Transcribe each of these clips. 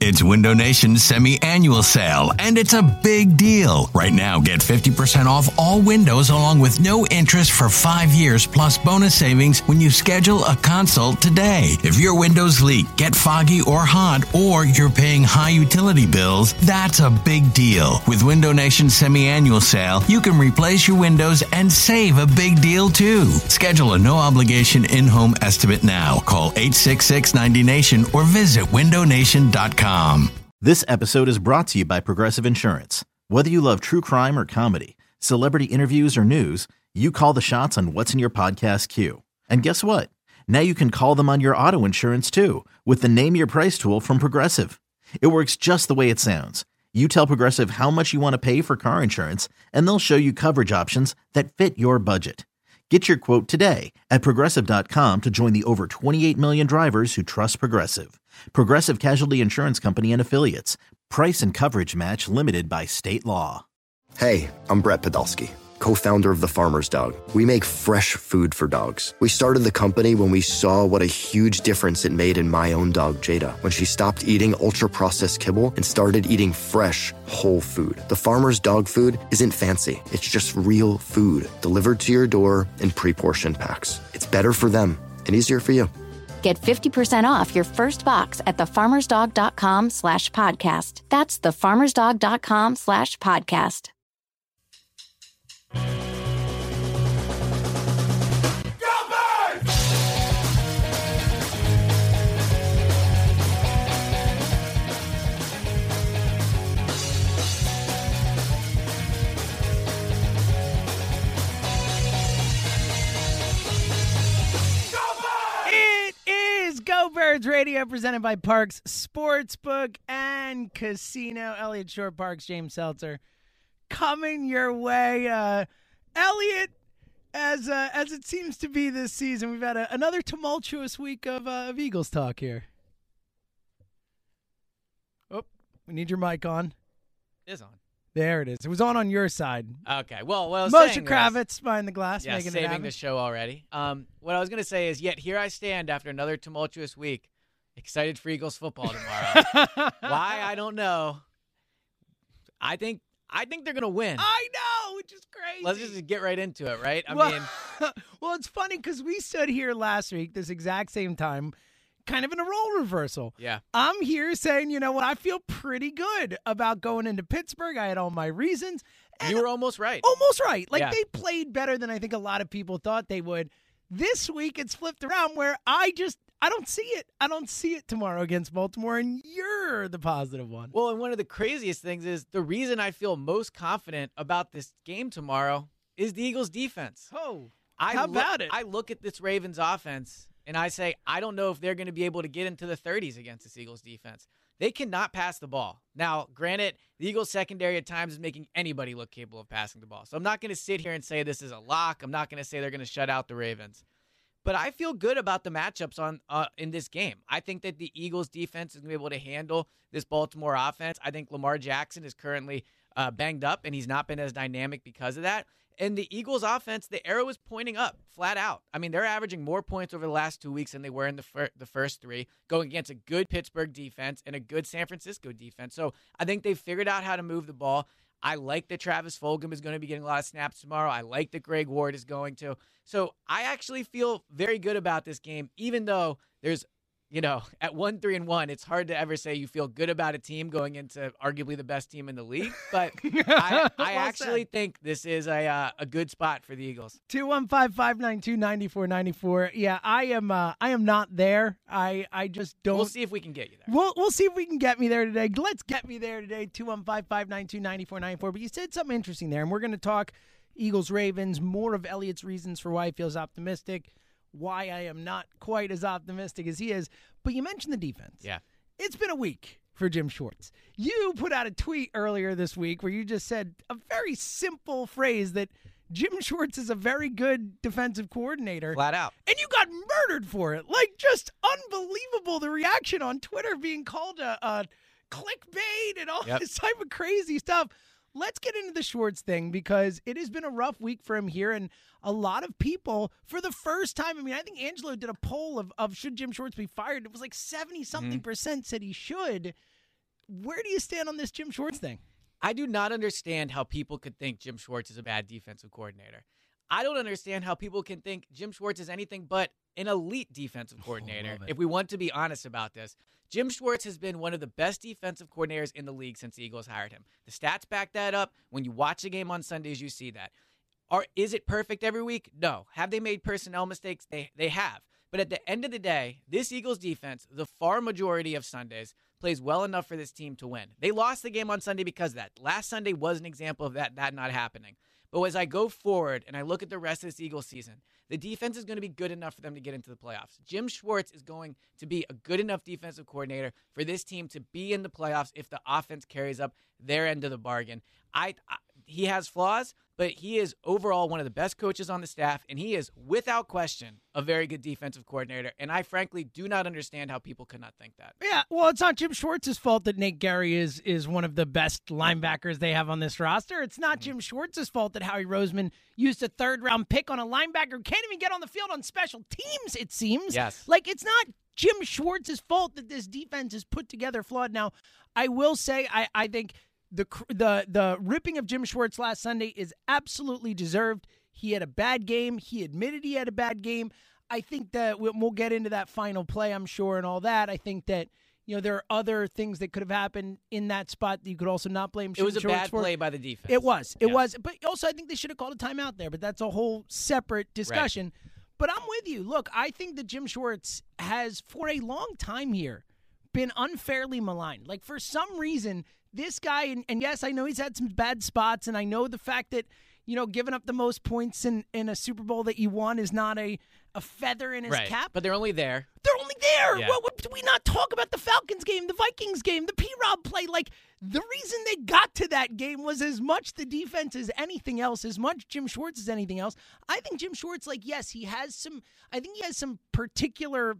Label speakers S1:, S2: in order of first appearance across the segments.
S1: It's Window Nation's semi-annual sale, and it's a big deal. Right now, get 50% off all windows along with no interest for 5 years plus bonus savings when you schedule a consult today. If your windows leak, get foggy or hot, or you're paying high utility bills, that's a big deal. With Window Nation's semi-annual sale, you can replace your windows and save a big deal too. Schedule a no-obligation in-home estimate now. Call 866-90-NATION or visit windownation.com.
S2: This episode is brought to you by Progressive Insurance. Whether you love true crime or comedy, celebrity interviews or news, you call the shots on what's in your podcast queue. And guess what? Now you can call them on your auto insurance too with the Name Your Price tool from Progressive. It works just the way it sounds. You tell Progressive how much you want to pay for car insurance, and they'll show you coverage options that fit your budget. Get your quote today at Progressive.com to join the over 28 million drivers who trust Progressive. Progressive Casualty Insurance Company and Affiliates. Price and coverage match limited by state law.
S3: Hey, I'm Brett Podolsky, co-founder of The Farmer's Dog. We make fresh food for dogs. We started the company when we saw what a huge difference it made in my own dog, Jada, when she stopped eating ultra-processed kibble and started eating fresh, whole food. The Farmer's Dog food isn't fancy. It's just real food delivered to your door in pre-portioned packs. It's better for them and easier for you.
S4: Get 50% off your first box at thefarmersdog.com/podcast. That's thefarmersdog.com/podcast.
S5: Go Birds Radio, presented by Parks Sportsbook and Casino. Elliot Short, Parks, James Seltzer, coming your way. Elliot, as it seems to be this season, we've had another tumultuous week of Eagles talk here. Oh, we need your mic on.
S6: It is on.
S5: There it is. It was on your side.
S6: Okay. Well, what I was
S5: Moshe
S6: saying
S5: Kravitz behind the glass,
S6: yeah,
S5: making it
S6: saving
S5: happen.
S6: the show already. What I was going to say is, yet here I stand after another tumultuous week, excited for Eagles football tomorrow. Why? I don't know. I think they're going to win.
S5: I know, which is crazy.
S6: Let's just get right into it, right?
S5: Well, it's funny because we stood here last week, this exact same time, kind of in a role reversal.
S6: Yeah.
S5: I'm here saying, you know what, I feel pretty good about going into Pittsburgh. I had all my reasons. And
S6: you were almost right.
S5: Almost right. Like,
S6: yeah.
S5: They played better than I think a lot of people thought they would. This week, it's flipped around where I don't see it. I don't see it tomorrow against Baltimore, and you're the positive one.
S6: Well, and one of the craziest things is the reason I feel most confident about this game tomorrow is the Eagles' defense.
S5: Oh, how about it?
S6: I look at this Ravens offense, and I say, I don't know if they're going to be able to get into the 30s against this Eagles defense. They cannot pass the ball. Now, granted, the Eagles secondary at times is making anybody look capable of passing the ball. So I'm not going to sit here and say this is a lock. I'm not going to say they're going to shut out the Ravens. But I feel good about the matchups in this game. I think that the Eagles defense is going to be able to handle this Baltimore offense. I think Lamar Jackson is currently banged up, and he's not been as dynamic because of that. And the Eagles offense, the arrow is pointing up, flat out. I mean, they're averaging more points over the last 2 weeks than they were in the first three, going against a good Pittsburgh defense and a good San Francisco defense. So I think they've figured out how to move the ball. I like that Travis Fulgham is going to be getting a lot of snaps tomorrow. I like that Greg Ward is going to. So I actually feel very good about this game, even though there's, at 1-3-1, it's hard to ever say you feel good about a team going into arguably the best team in the league. But I actually think this is a good spot for the Eagles.
S5: 215-592-9494. Yeah, I am not there. I just don't.
S6: We'll see if we can get you there.
S5: We'll see if we can get me there today. Let's get me there today. 215-592-9494. But you said something interesting there, and we're going to talk Eagles-Ravens, more of Elliot's reasons for why he feels optimistic, why I am not quite as optimistic as he is. But you mentioned the defense.
S6: Yeah.
S5: It's been a week for Jim Schwartz. You put out a tweet earlier this week where you just said a very simple phrase that Jim Schwartz is a very good defensive coordinator.
S6: Flat out.
S5: And you got murdered for it. Like, just unbelievable, the reaction on Twitter being called a clickbait and all this type of crazy stuff. Let's get into the Schwartz thing because it has been a rough week for him here, and a lot of people, for the first time, I think Angelo did a poll of should Jim Schwartz be fired. It was like 70-something% said he should. where do you stand on this Jim Schwartz thing?
S6: I do not understand how people could think Jim Schwartz is a bad defensive coordinator. I don't understand how people can think Jim Schwartz is anything but an elite defensive coordinator, if we want to be honest about this. Jim Schwartz has been one of the best defensive coordinators in the league since the Eagles hired him. The stats back that up. When you watch a game on Sundays, you see that. Is it perfect every week? No. Have they made personnel mistakes? They have. But at the end of the day, this Eagles defense, the far majority of Sundays, plays well enough for this team to win. They lost the game on Sunday because of that. Last Sunday was an example of that not happening. But as I go forward and I look at the rest of this Eagles season, the defense is going to be good enough for them to get into the playoffs. Jim Schwartz is going to be a good enough defensive coordinator for this team to be in the playoffs if the offense carries up their end of the bargain. He has flaws, but he is overall one of the best coaches on the staff, and he is, without question, a very good defensive coordinator. And I frankly do not understand how people could not think that.
S5: Yeah, well, it's not Jim Schwartz's fault that Nate Gary is one of the best linebackers they have on this roster. It's not Jim Schwartz's fault that Howie Roseman used a third-round pick on a linebacker who can't even get on the field on special teams, it seems.
S6: Yes.
S5: Like, it's not Jim Schwartz's fault that this defense is put together flawed. Now, I will say I think the ripping of Jim Schwartz last Sunday is absolutely deserved. He had a bad game. He admitted he had a bad game. I think that we'll get into that final play, I'm sure, and all that. I think that, there are other things that could have happened in that spot that you could also not blame Jim Schwartz for.
S6: It was a bad play by the defense.
S5: It was. It was. But also, I think they should have called a timeout there, but that's a whole separate discussion. Right. But I'm with you. Look, I think that Jim Schwartz has, for a long time here, been unfairly maligned. Like, for some reason, this guy, and yes, I know he's had some bad spots, and I know the fact that, giving up the most points in a Super Bowl that you won is not a feather in his cap.
S6: But they're only there.
S5: They're only there.
S6: Yeah.
S5: What did we not talk about the Falcons game, the Vikings game, the P-Rob play? Like, the reason they got to that game was as much the defense as anything else, as much Jim Schwartz as anything else. I think Jim Schwartz, yes, he has some particular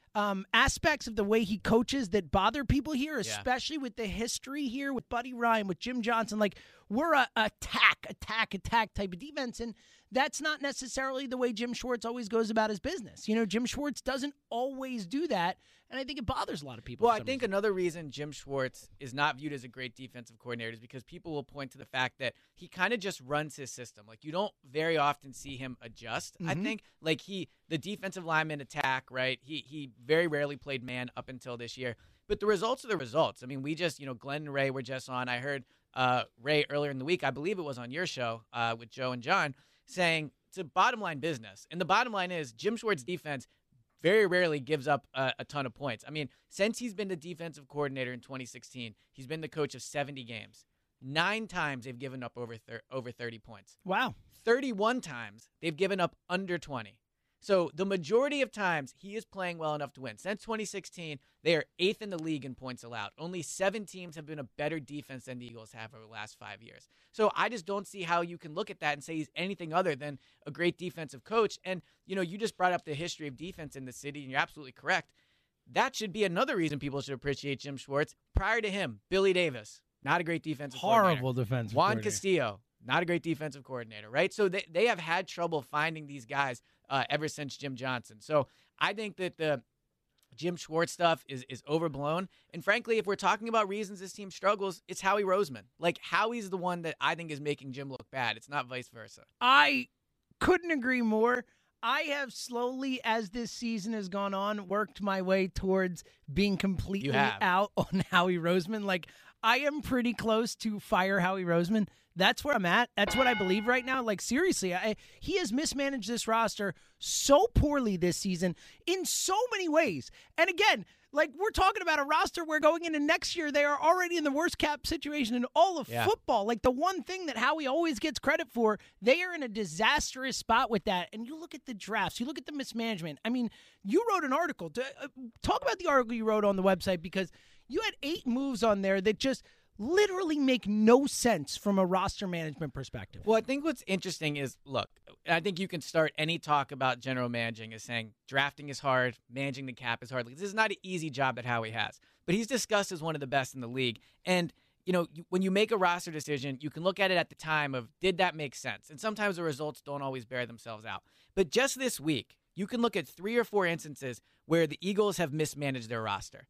S5: aspects of the way he coaches that bother people here, especially with the history here with Buddy Ryan, with Jim Johnson. Like, we're a attack type of defense, and that's not necessarily the way Jim Schwartz always goes about his business. Jim Schwartz doesn't always do that, and I think it bothers a lot of people.
S6: Well, I think another reason Jim Schwartz is not viewed as a great defensive coordinator is because people will point to the fact that he kind of just runs his system. Like, you don't very often see him adjust, I think. Like, the defensive lineman attack, right? He very rarely played man up until this year. But the results are the results. I mean, we just, Glenn and Ray were just on. I heard Ray earlier in the week, I believe it was on your show with Joe and John, saying it's a bottom line business. And the bottom line is Jim Schwartz's defense very rarely gives up a ton of points. I mean, since he's been the defensive coordinator in 2016, he's been the coach of 70 games. 9 times they've given up over 30 points.
S5: Wow.
S6: 31 times they've given up under 20. So the majority of times he is playing well enough to win. Since 2016, they are 8th in the league in points allowed. Only 7 teams have been a better defense than the Eagles have over the last 5 years. So I just don't see how you can look at that and say he's anything other than a great defensive coach. And, you just brought up the history of defense in the city, and you're absolutely correct. That should be another reason people should appreciate Jim Schwartz. Prior to him, Billy Davis, not a great defensive coordinator.
S5: Horrible defensive
S6: Juan
S5: coordinator.
S6: Castillo, not a great defensive coordinator, right? So they have had trouble finding these guys ever since Jim Johnson. So I think that the Jim Schwartz stuff is overblown. And frankly, if we're talking about reasons this team struggles, it's Howie Roseman. Like, Howie's the one that I think is making Jim look bad. It's not vice versa.
S5: I couldn't agree more. I have slowly, as this season has gone on, worked my way towards being completely out on Howie Roseman. Like, I am pretty close to fire Howie Roseman. That's where I'm at. That's what I believe right now. Like, seriously, he has mismanaged this roster so poorly this season in so many ways. And again, like, we're talking about a roster where going into next year, they are already in the worst cap situation in all of football. Like, the one thing that Howie always gets credit for, they are in a disastrous spot with that. And you look at the drafts, you look at the mismanagement. I mean, you wrote an article. Talk about the article you wrote on the website, because you had 8 moves on there that just literally make no sense from a roster management perspective.
S6: Well, I think what's interesting is, look, I think you can start any talk about general managing as saying drafting is hard, managing the cap is hard. Like, this is not an easy job that Howie has, but he's discussed as one of the best in the league. And, when you make a roster decision, you can look at it at the time of, did that make sense? And sometimes the results don't always bear themselves out. But just this week, you can look at 3 or 4 instances where the Eagles have mismanaged their roster.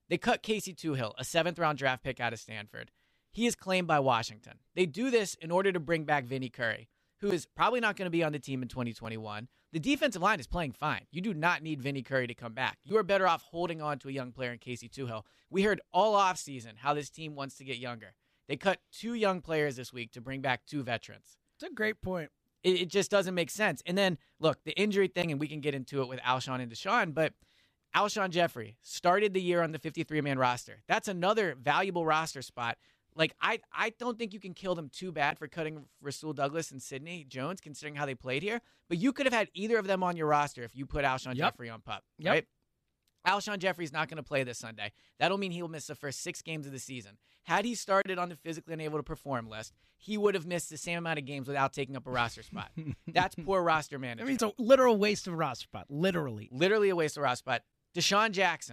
S6: They cut Casey Tuhill, a 7th-round draft pick out of Stanford. He is claimed by Washington. They do this in order to bring back Vinny Curry, who is probably not going to be on the team in 2021. The defensive line is playing fine. You do not need Vinny Curry to come back. You are better off holding on to a young player in Casey Tuhill. We heard all offseason how this team wants to get younger. They cut 2 young players this week to bring back 2 veterans.
S5: It's a great point.
S6: It just doesn't make sense. And then, look, the injury thing, and we can get into it with Alshon and Deshaun, but Alshon Jeffrey started the year on the 53-man roster. That's another valuable roster spot. Like, I don't think you can kill them too bad for cutting Rasul Douglas and Sidney Jones, considering how they played here. But you could have had either of them on your roster if you put Alshon Jeffrey on PUP, right? Alshon Jeffrey's not going to play this Sunday. That'll mean he'll miss the first 6 games of the season. Had he started on the physically unable to perform list, he would have missed the same amount of games without taking up a roster spot. That's poor roster management.
S5: I mean, it's a literal waste of roster spot. Literally
S6: a waste of roster spot. Deshaun Jackson,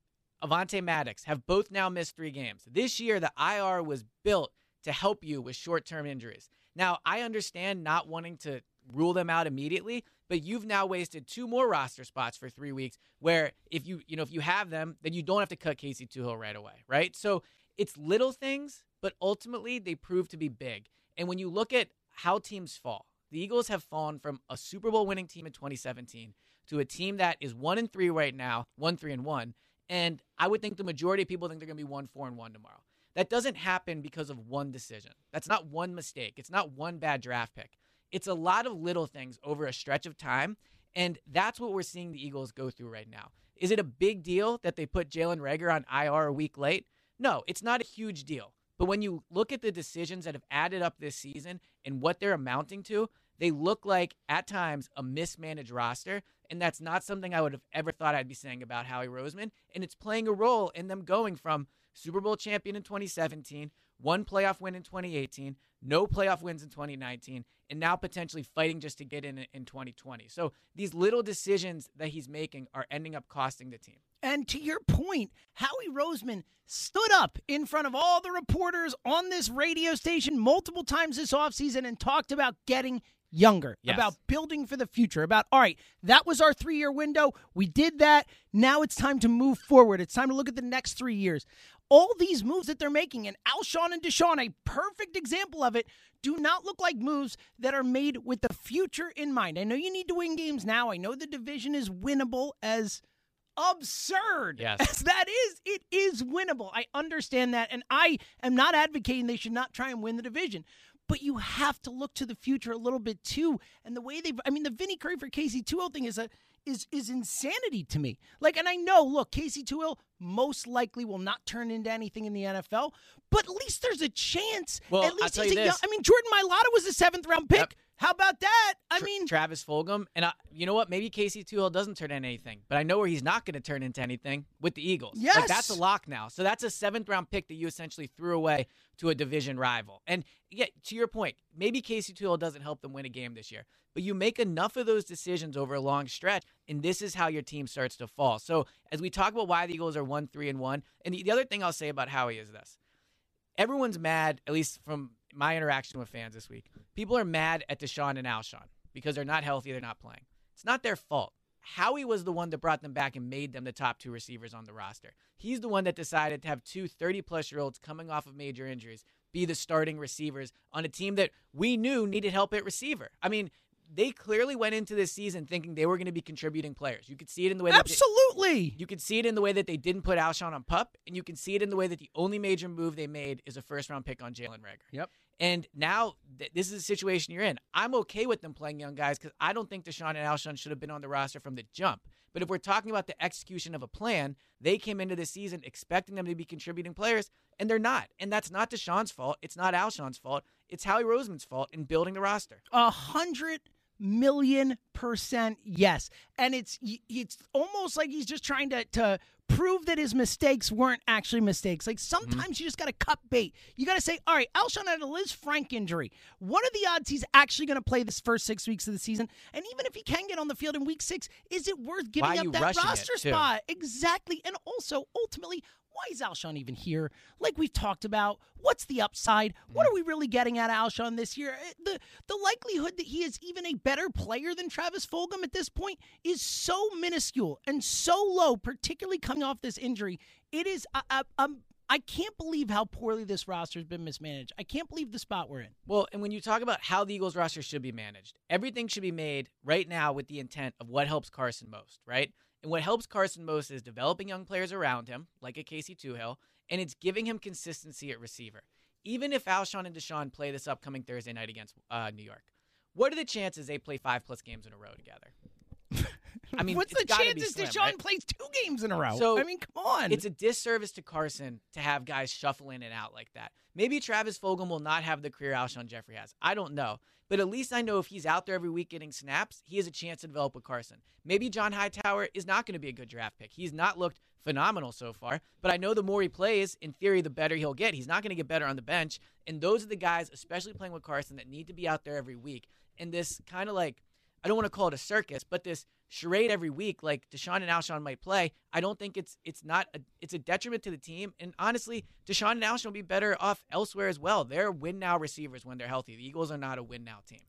S6: Avonte Maddox have both now missed 3 games. This year, the IR was built to help you with short-term injuries. Now, I understand not wanting to rule them out immediately, but you've now wasted 2 more roster spots for 3 weeks where if you have them, then you don't have to cut Casey Tuhill right away, right? So it's little things, but ultimately they prove to be big. And when you look at how teams fall, the Eagles have fallen from a Super Bowl winning team in 2017 to a team that is 1-3 right now, 1-3-1. And I would think the majority of people think they're going to be 1-4-1 tomorrow. That doesn't happen because of one decision. That's not one mistake. It's not one bad draft pick. It's a lot of little things over a stretch of time, and that's what we're seeing the Eagles go through right now. Is it a big deal that they put Jalen Reagor on IR a week late? No, it's not a huge deal. But when you look at the decisions that have added up this season and what they're amounting to, they look like, at times, a mismanaged roster, and that's not something I would have ever thought I'd be saying about Howie Roseman, and it's playing a role in them going from Super Bowl champion in 2017, 1 playoff win in 2018, no playoff wins in 2019, and now potentially fighting just to get in 2020. So these little decisions that he's making are ending up costing the team.
S5: And to your point, Howie Roseman stood up in front of all the reporters on this radio station multiple times this offseason and talked about getting younger, about building for the future, about, all right, that was our 3-year window. We did that. Now it's time to move forward. It's time to look at the next 3 years. All these moves that they're making, and Alshon and Deshaun, a perfect example of it, do not look like moves that are made with the future in mind. I know you need to win games now. I know the division is winnable, as absurd as that is. It is winnable. I understand that, and I am not advocating they should not try and win the division. But you have to look to the future a little bit too. And the way the Vinny Curry for Casey Tuhill thing is insanity to me. Like, and I know, look, Casey Tuhill most likely will not turn into anything in the NFL, but at least there's a chance.
S6: Well,
S5: at least
S6: I'll tell you this.
S5: Jordan Mailata was a 7th-round pick.
S6: Yep.
S5: How about that?
S6: Travis Fulgham. And you know what? Maybe Casey Tuhill doesn't turn into anything, but I know where he's not going to turn into anything, with the Eagles.
S5: Yes.
S6: Like, that's a lock now. So that's a 7th-round pick that you essentially threw away to a division rival. And yeah, to your point, maybe Casey Tuhill doesn't help them win a game this year, but you make enough of those decisions over a long stretch, and this is how your team starts to fall. So as we talk about why the Eagles are 1-3-1, and the other thing I'll say about Howie is this. Everyone's mad, at least from my interaction with fans this week. People are mad at Deshaun and Alshon because they're not healthy, they're not playing. It's not their fault. Howie was the one that brought them back and made them the top 2 receivers on the roster. He's the one that decided to have 2 30-plus-year-olds coming off of major injuries be the starting receivers on a team that we knew needed help at receiver. I mean, they clearly went into this season thinking they were going to be contributing players. You could see it in the way
S5: absolutely.
S6: You could see it in the way that they didn't put Alshon on PUP, and you can see it in the way that the only major move they made is a 1st-round pick on Jalen Reagor.
S5: Yep.
S6: And now this is the situation you're in. I'm okay with them playing young guys because I don't think Deshaun and Alshon should have been on the roster from the jump. But if we're talking about the execution of a plan, they came into this season expecting them to be contributing players, and they're not. And that's not Deshaun's fault. It's not Alshon's fault. It's Howie Roseman's fault in building the roster.
S5: 100 1,000,000% yes. And it's almost like he's just trying to prove that his mistakes weren't actually mistakes. Like sometimes you just got to cut bait. You got to say, all right, Alshon had a Liz Frank injury. What are the odds he's actually going to play this first 6 weeks of the season? And even if he can get on the field in week 6, is it worth giving up that roster spot? Exactly. And also, ultimately, why is Alshon even here? Like we've talked about, what's the upside? What are we really getting at Alshon this year? The likelihood that he is even a better player than Travis Fulgham at this point is so minuscule and so low, particularly coming off this injury It is. I can't believe how poorly this roster has been mismanaged. I can't believe the spot we're in.
S6: Well, and when you talk about how the Eagles roster should be managed, everything should be made right now with the intent of what helps Carson most, right? And what helps Carson most is developing young players around him, like a Casey Toohill, and it's giving him consistency at receiver. Even if Alshon and Deshaun play this upcoming Thursday night against New York, what are the chances they play 5+ games in a row together? I mean,
S5: what's the chances Deshaun plays 2 games in a row?
S6: So,
S5: I mean, come on.
S6: It's a disservice to Carson to have guys shuffle in and out like that. Maybe Travis Fulgham will not have the career Alshon Jeffrey has. I don't know. But at least I know if he's out there every week getting snaps, he has a chance to develop with Carson. Maybe John Hightower is not going to be a good draft pick. He's not looked phenomenal so far, but I know the more he plays, in theory, the better he'll get. He's not going to get better on the bench. And those are the guys, especially playing with Carson, that need to be out there every week. And this kind of like, I don't want to call it a circus, but this charade every week, like Deshaun and Alshon might play, I don't think it's a detriment to the team. And honestly, Deshaun and Alshon will be better off elsewhere as well. They're win-now receivers when they're healthy. The Eagles are not a win-now team.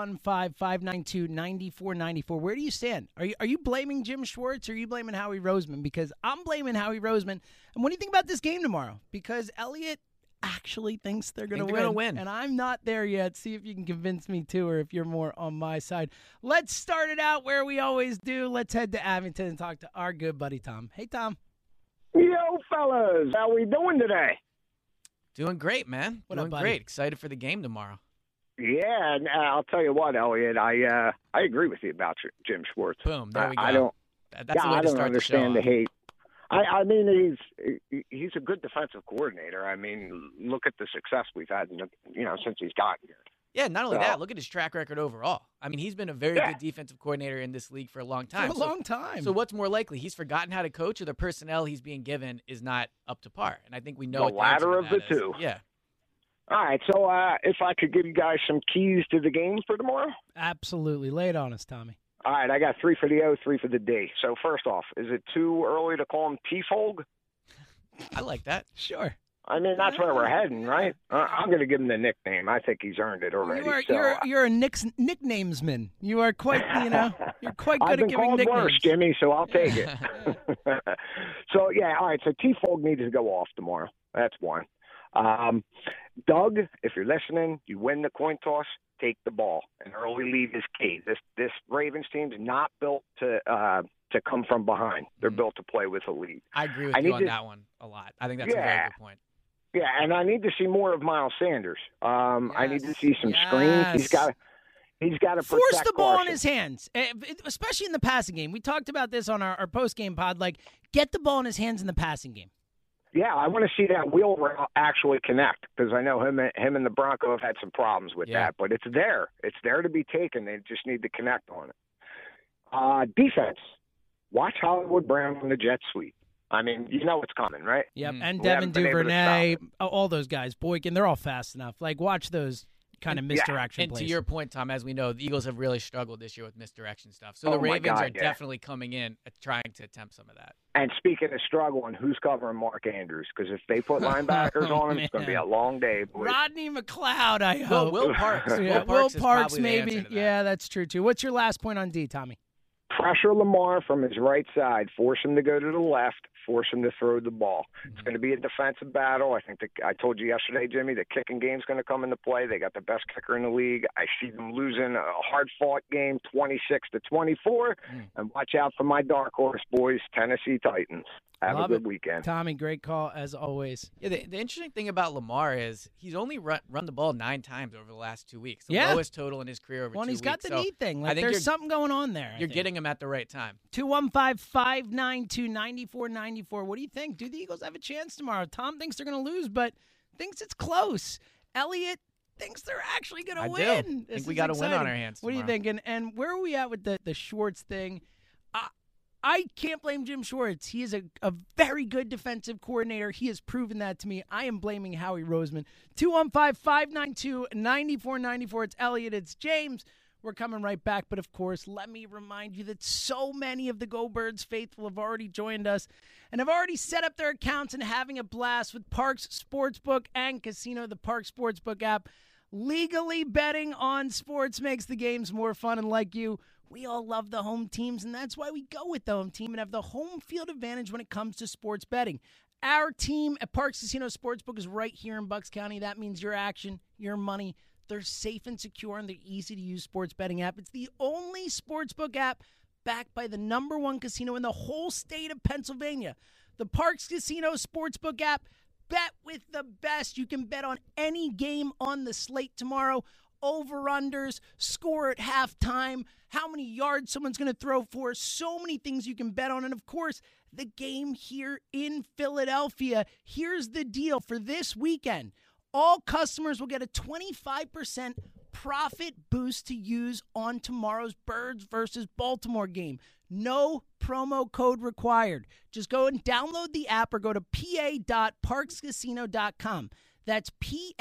S5: 215-592-9494. Where do you stand? Are you blaming Jim Schwartz or are you blaming Howie Roseman? Because I'm blaming Howie Roseman. And what do you think about this game tomorrow? Because Elliott actually thinks they're going to win. And I'm not there yet. See if you can convince me to, or if you're more on my side. Let's start it out where we always do. Let's head to Abington and talk to our good buddy Tom. Hey, Tom.
S7: Yo, fellas. How we doing today?
S6: Doing great, man.
S5: What
S6: doing
S5: up, buddy?
S6: Great. Excited for the game tomorrow.
S7: Yeah, and I'll tell you what, Elliot. I agree with you about Jim Schwartz.
S6: Boom. There we go.
S7: I don't.
S6: That's the way
S7: I
S6: to
S7: don't
S6: start
S7: understand
S6: the
S7: the
S6: show.
S7: hate. I mean, he's a good defensive coordinator. I mean, look at the success we've had, since he's gotten here.
S6: Yeah, not only
S7: So-
S6: that, look at his track record overall. I mean, he's been a very good defensive coordinator in this league for a long time.
S5: For a long time.
S6: So what's more likely? He's forgotten how to coach, or the personnel he's being given is not up to par? And I think we know
S7: The
S6: what the answer
S7: latter
S6: to
S7: of
S6: that
S7: the
S6: is.
S7: two.
S6: Yeah.
S7: All right, so if I could give you guys some keys to the game for tomorrow.
S5: Absolutely. Lay it on us, Tommy.
S7: All right, I got 3 for the O, 3 for the D. So first off, is it too early to call him T-Fold?
S6: I like that.
S5: Sure.
S7: I mean, that's where we're heading, right? I'm going to give him the nickname. I think he's earned it already.
S5: You're a nicknamesman. You are quite, you're quite good
S7: I've been
S5: at giving
S7: called
S5: nicknames.
S7: worse, Jimmy, so I'll take it. So, yeah, all right. So T-Fold needs to go off tomorrow. That's one. Doug, if you're listening, you win the coin toss, take the ball. An early lead is key. This Ravens team's not built to come from behind. They're built to play with a lead.
S6: I agree with you on that one a lot. I think that's a very good point.
S7: Yeah, and I need to see more of Miles Sanders. I need to see some screens. He's got to
S5: force
S7: protect
S5: the ball
S7: Carson.
S5: in his hands, especially in the passing game. We talked about this on our post-game pod. Like, get the ball in his hands in the passing game.
S7: Yeah, I want to see that wheel route actually connect because I know him and the Bronco have had some problems with that. But it's there. It's there to be taken. They just need to connect on it. Defense. Watch Hollywood Brown on the jet sweep. I mean, you know what's coming, right?
S5: Yep, and
S7: We
S5: Devin
S7: haven't been able to
S5: Duvernay,
S7: stop
S5: all those guys, Boykin, they're all fast enough. Like, watch those kind of misdirection
S6: And
S5: plays.
S6: to your point, Tom, as we know, the Eagles have really struggled this year with misdirection stuff. So the Ravens are definitely coming in trying to attempt some of that.
S7: And speaking of struggling, who's covering Mark Andrews? Because if they put linebackers on him, it's going to be a long day. Boys.
S5: Rodney McLeod, I hope.
S6: Will Parks.
S5: Yeah,
S6: Will Parks, is
S5: Parks
S6: probably the
S5: maybe.
S6: answer to that.
S5: Yeah, that's true, too. What's your last point on D, Tommy?
S7: Pressure Lamar from his right side. Force him to go to the left. Force him to throw the ball. It's going to be a defensive battle. I think I told you yesterday, Jimmy, the kicking game's going to come into play. They got the best kicker in the league. I see them losing a hard-fought game, 26-24. And watch out for my dark horse boys, Tennessee Titans. Have
S5: Love
S7: a good
S5: it.
S7: weekend.
S5: Tommy, great call as always.
S6: Yeah, the interesting thing about Lamar is he's only run the ball 9 times over the last 2 weeks. The
S5: Yeah.
S6: lowest total in his career over 2 weeks.
S5: Well, he's got the
S6: So
S5: knee thing.
S6: I
S5: Like,
S6: think
S5: there's
S6: you're-
S5: something going on there.
S6: You're getting him at the right time.
S5: 215-592-9494. What do you think? Do the Eagles have a chance tomorrow? Tom thinks they're going to lose, but thinks it's close. Elliot thinks they're actually going to win.
S6: I think we got a win on our hands
S5: What are you
S6: tomorrow.
S5: thinking? And where are we at with the Schwartz thing? I can't blame Jim Schwartz. He is a very good defensive coordinator. He has proven that to me. I am blaming Howie Roseman. 215-592-9494. It's Elliot. It's James. We're coming right back. But, of course, let me remind you that so many of the Go Birds faithful have already joined us and have already set up their accounts and having a blast with Parks Sportsbook and Casino, the Parks Sportsbook app. Legally betting on sports makes the games more fun, and like you, we all love the home teams, and that's why we go with the home team and have the home field advantage when it comes to sports betting. Our team at Parks Casino Sportsbook is right here in Bucks County. That means your action, your money. They're safe and secure, and they're easy-to-use sports betting app. It's the only sportsbook app backed by the #1 casino in the whole state of Pennsylvania. The Parks Casino Sportsbook app. Bet with the best. You can bet on any game on the slate tomorrow. Over-unders, score at halftime, how many yards someone's going to throw for. So many things you can bet on. And, of course, the game here in Philadelphia. Here's the deal for this weekend. All customers will get a 25% profit boost to use on tomorrow's Birds versus Baltimore game. No promo code required. Just go and download the app or go to pa.parkscasino.com. That's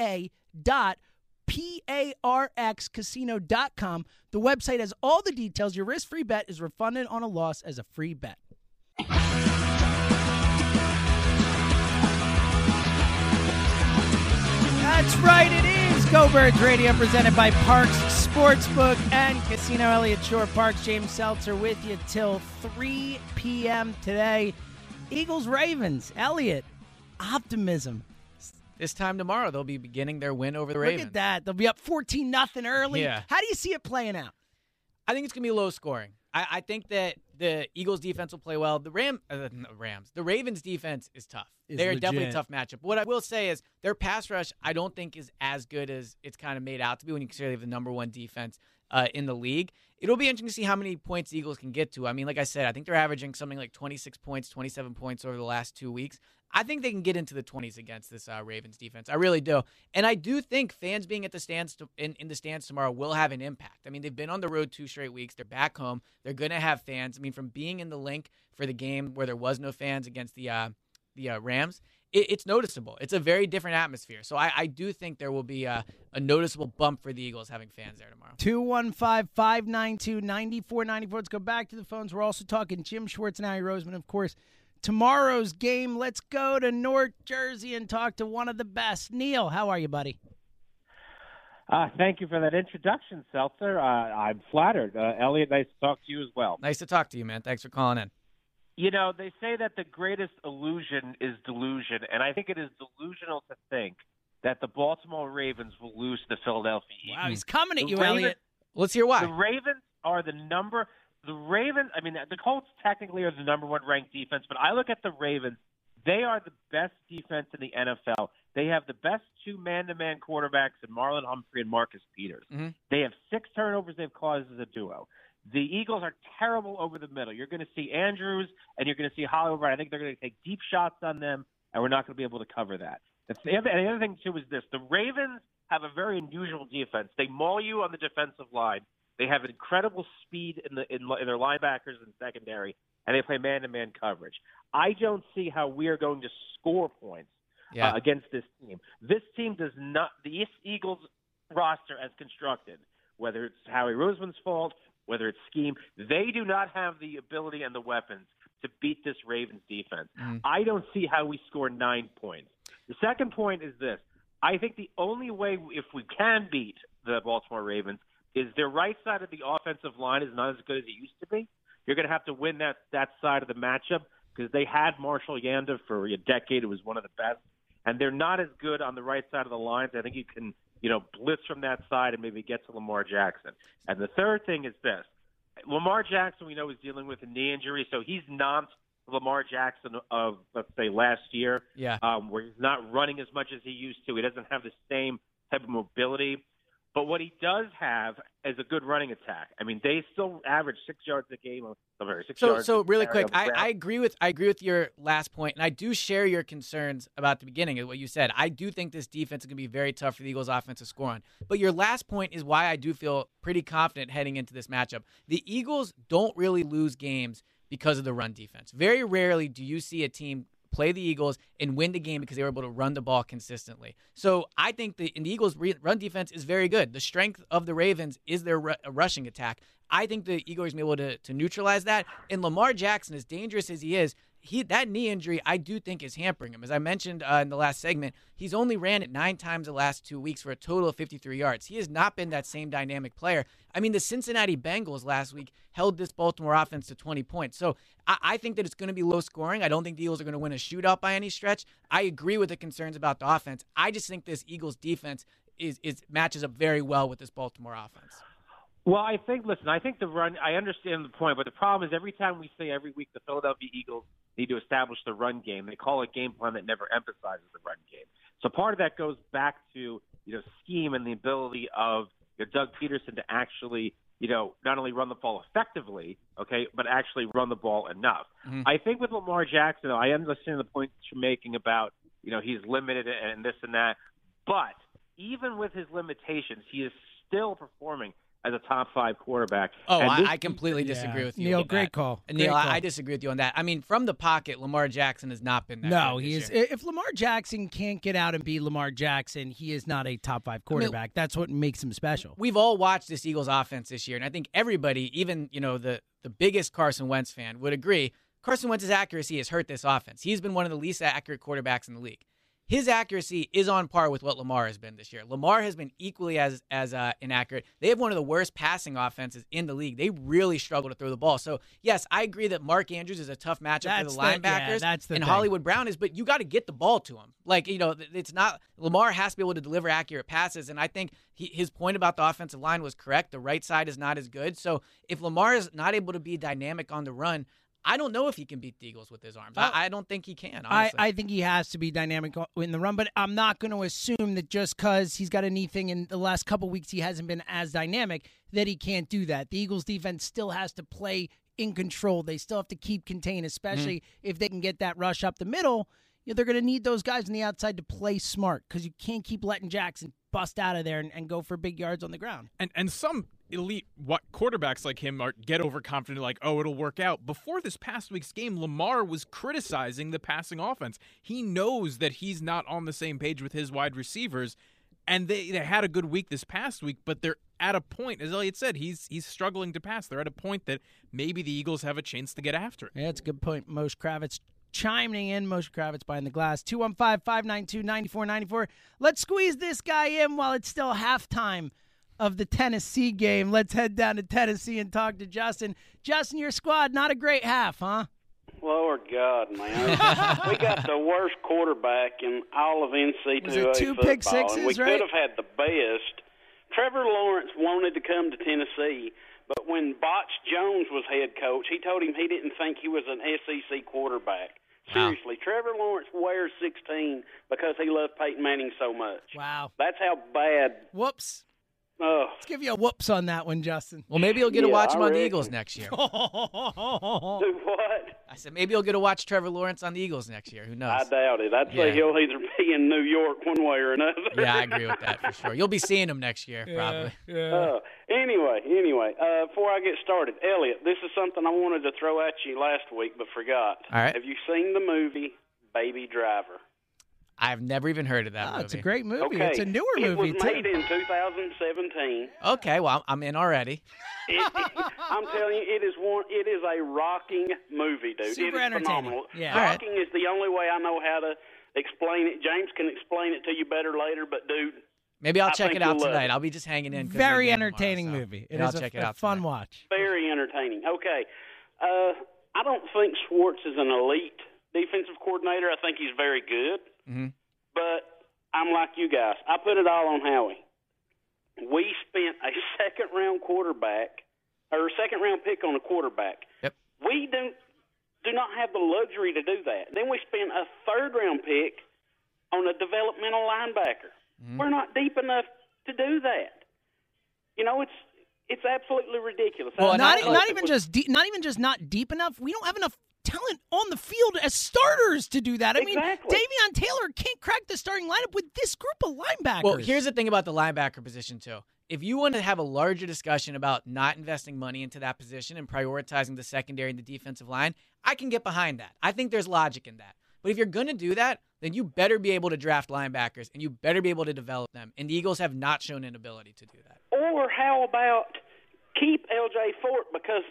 S5: pa.parkscasino.com. The website has all the details. Your risk-free bet is refunded on a loss as a free bet. That's right, it is Go Birds Radio, presented by Parks Sportsbook and Casino. Elliott Shore, Parks, James Seltzer with you till 3 p.m. today. Eagles-Ravens. Elliott, optimism.
S6: This time tomorrow, they'll be beginning their win over the Ravens.
S5: Look at that. They'll be up 14-0 early.
S6: Yeah.
S5: How do you see it playing out?
S6: I think it's going to be low scoring. I think that the Eagles defense will play well. The Ravens defense is tough. They're definitely a tough matchup. What I will say is their pass rush, I don't think is as good as it's kind of made out to be when you consider they have the #1 defense in the league. It'll be interesting to see how many points the Eagles can get to. I mean, like I said, I think they're averaging something like 26 points, 27 points over the last 2 weeks. I think they can get into the 20s against this Ravens defense. I really do. And I do think fans being at the stands in the stands tomorrow will have an impact. I mean, they've been on the road 2 straight weeks. They're back home. They're going to have fans. I mean, from being in the link for the game where there was no fans against the Rams, it's noticeable. It's a very different atmosphere. So I do think there will be a noticeable bump for the Eagles having fans there tomorrow.
S5: 215-592-9494. Let's go back to the phones. We're also talking Jim Schwartz and Howie Roseman, of course. Tomorrow's game, let's go to North Jersey and talk to one of the best. Neil, how are you, buddy?
S8: Thank you for that introduction, Seltzer. I'm flattered. Elliot, nice to talk to you as well.
S6: Nice to talk to you, man. Thanks for calling in.
S8: You know, they say that the greatest illusion is delusion, and I think it is delusional to think that the Baltimore Ravens will lose to the Philadelphia Eagles.
S5: Wow, he's coming at you, Elliot.
S6: Let's hear why.
S8: The Ravens are the Colts technically are the #1 ranked defense, but I look at the Ravens. They are the best defense in the NFL. They have the best 2 man-to-man quarterbacks in Marlon Humphrey and Marcus Peters. Mm-hmm. They have 6 turnovers they've caused as a duo. The Eagles are terrible over the middle. You're going to see Andrews and you're going to see Hollywood. I think they're going to take deep shots on them, and we're not going to be able to cover that. And the other thing, too, is this. The Ravens have a very unusual defense. They maul you on the defensive line. They have incredible speed in their linebackers and secondary, and they play man-to-man coverage. I don't see how we are going to score points against this team. This team does not – the Eagles roster as constructed, whether it's Howie Roseman's fault, whether it's scheme, they do not have the ability and the weapons to beat this Ravens defense. I don't see how we score 9 points. The second point is this. I think the only way, if we can beat the Baltimore Ravens, is their right side of the offensive line is not as good as it used to be. You're going to have to win that side of the matchup because they had Marshall Yanda for a decade. It was one of the best. And they're not as good on the right side of the lines. I think you can, blitz from that side and maybe get to Lamar Jackson. And the third thing is this. Lamar Jackson, we know, is dealing with a knee injury, so he's not Lamar Jackson of, let's say, last year, where he's not running as much as he used to. He doesn't have the same type of mobility. But what he does have is a good running attack. I mean, they still average 6 yards a game.
S6: So really quick, I agree with your last point, and I do share your concerns about the beginning of what you said. I do think this defense is going to be very tough for the Eagles' offense to score on. But your last point is why I do feel pretty confident heading into this matchup. The Eagles don't really lose games because of the run defense. Very rarely do you see a team play the Eagles and win the game because they were able to run the ball consistently. So I think the Eagles' run defense is very good. The strength of the Ravens is their rushing attack. I think the Eagles are going to be able to neutralize that. And Lamar Jackson, as dangerous as he is, that knee injury, I do think, is hampering him. As I mentioned in the last segment, he's only ran it 9 times the last 2 weeks for a total of 53 yards. He has not been that same dynamic player. I mean, the Cincinnati Bengals last week held this Baltimore offense to 20 points. So I think that it's going to be low scoring. I don't think the Eagles are going to win a shootout by any stretch. I agree with the concerns about the offense. I just think this Eagles defense is matches up very well with this Baltimore offense.
S8: Well, I think the run, I understand the point, but the problem is every time we say every week the Philadelphia Eagles need to establish the run game, they call a game plan that never emphasizes the run game. So part of that goes back to, scheme and the ability of Doug Peterson to actually, not only run the ball effectively, okay, but actually run the ball enough. Mm-hmm. I think with Lamar Jackson, I understand the point that you're making about, he's limited and this and that, but even with his limitations, he is still performing as a top 5 quarterback.
S6: Oh, I completely disagree with you.
S5: Neil, great call.
S6: Neil, I disagree with you on that. I mean, from the pocket, Lamar Jackson has not been that
S5: No,
S6: good
S5: he
S6: this
S5: is.
S6: year.
S5: If Lamar Jackson can't get out and be Lamar Jackson, he is not a top 5 quarterback. That's what makes him special.
S6: We've all watched this Eagles offense this year, and I think everybody, even the biggest Carson Wentz fan, would agree Carson Wentz's accuracy has hurt this offense. He's been one of the least accurate quarterbacks in the league. His accuracy is on par with what Lamar has been this year. Lamar has been equally as inaccurate. They have one of the worst passing offenses in the league. They really struggle to throw the ball. So, yes, I agree that Mark Andrews is a tough matchup for the linebackers, and
S5: thing.
S6: Hollywood Brown is, but you got to get the ball to him. It's not – Lamar has to be able to deliver accurate passes, and I think his point about the offensive line was correct. The right side is not as good. So if Lamar is not able to be dynamic on the run – I don't know if he can beat the Eagles with his arms. I don't think he can, honestly.
S5: I think he has to be dynamic in the run, but I'm not going to assume that just because he's got a knee thing in the last couple weeks he hasn't been as dynamic that he can't do that. The Eagles defense still has to play in control. They still have to keep contained, especially if they can get that rush up the middle. They're going to need those guys on the outside to play smart because you can't keep letting Jackson bust out of there and go for big yards on the ground.
S9: And some elite quarterbacks like him get overconfident, like, oh, it'll work out. Before this past week's game, Lamar was criticizing the passing offense. He knows that he's not on the same page with his wide receivers, and they had a good week this past week, but they're at a point, as Elliot said, he's struggling to pass. They're at a point that maybe the Eagles have a chance to get after it.
S5: Yeah, that's a good point. Moshe Kravitz chiming in. Moshe Kravitz behind the glass. 215-592-9494. Let's squeeze this guy in while it's still halftime of the Tennessee game. Let's head down to Tennessee and talk to Justin. Justin, your squad, not a great half, huh?
S10: Lord God, man. We got the worst quarterback in all of NCAA
S5: Was it 2
S10: football,
S5: pick sixes,
S10: and we
S5: right?
S10: could have had the best. Trevor Lawrence wanted to come to Tennessee, but when Botch Jones was head coach, he told him he didn't think he was an SEC quarterback. Seriously, Trevor Lawrence wears 16 because he loved Peyton Manning so much.
S5: Wow.
S10: That's how bad.
S5: Whoops. Let's give you a whoops on that one, Justin.
S6: Well, maybe you'll get to watch him on the Eagles next year.
S10: Do what?
S6: I said maybe you'll get to watch Trevor Lawrence on the Eagles next year. Who knows?
S10: I doubt it. I'd say he'll either be in New York one way or another.
S6: Yeah, I agree with that for sure. You'll be seeing him next year, probably.
S10: Yeah. Anyway, before I get started, Elliot, this is something I wanted to throw at you last week but forgot.
S6: All right.
S10: Have you seen the movie Baby Driver?
S6: I've never even heard of that movie.
S5: It's a great movie.
S10: Okay.
S5: It's a newer movie,
S10: It was
S5: too.
S10: made in 2017.
S6: Okay, well, I'm in already.
S10: I'm telling you, it is a rocking movie, dude.
S5: Super
S10: it is
S5: entertaining.
S10: phenomenal.
S5: Yeah.
S10: Rocking is the only way I know how to explain it. James can explain it to you better later, but, dude,
S6: Maybe I'll check
S10: think
S6: it out
S10: you'll love
S6: tonight.
S10: it.
S6: I'll be just hanging in. 'cause
S5: Very
S6: we're game
S5: entertaining
S6: tomorrow, so
S5: movie.
S6: yeah,
S5: It
S6: I'll
S5: is
S6: check it
S5: a
S6: out
S5: fun
S6: tonight.
S5: watch.
S10: very entertaining. Okay. I don't think Schwartz is an elite defensive coordinator. I think he's very good.
S6: Mm-hmm.
S10: But I'm like you guys. I put it all on Howie. We spent a second-round pick on a quarterback.
S6: Yep.
S10: We do not have the luxury to do that. Then we spent a third-round pick on a developmental linebacker.
S6: Mm-hmm.
S10: We're not deep enough to do that. It's absolutely ridiculous.
S6: Well,
S5: not even just not deep enough. We don't have enough talent on the field as starters to do that. I mean,
S10: Exactly.
S5: Davion Taylor can't crack the starting lineup with this group of linebackers.
S6: Well, here's the thing about the linebacker position, too. If you want to have a larger discussion about not investing money into that position and prioritizing the secondary and the defensive line, I can get behind that. I think there's logic in that. But if you're going to do that, then you better be able to draft linebackers, and you better be able to develop them. And the Eagles have not shown an ability to do that.
S10: Or how about keep L.J. Fort, because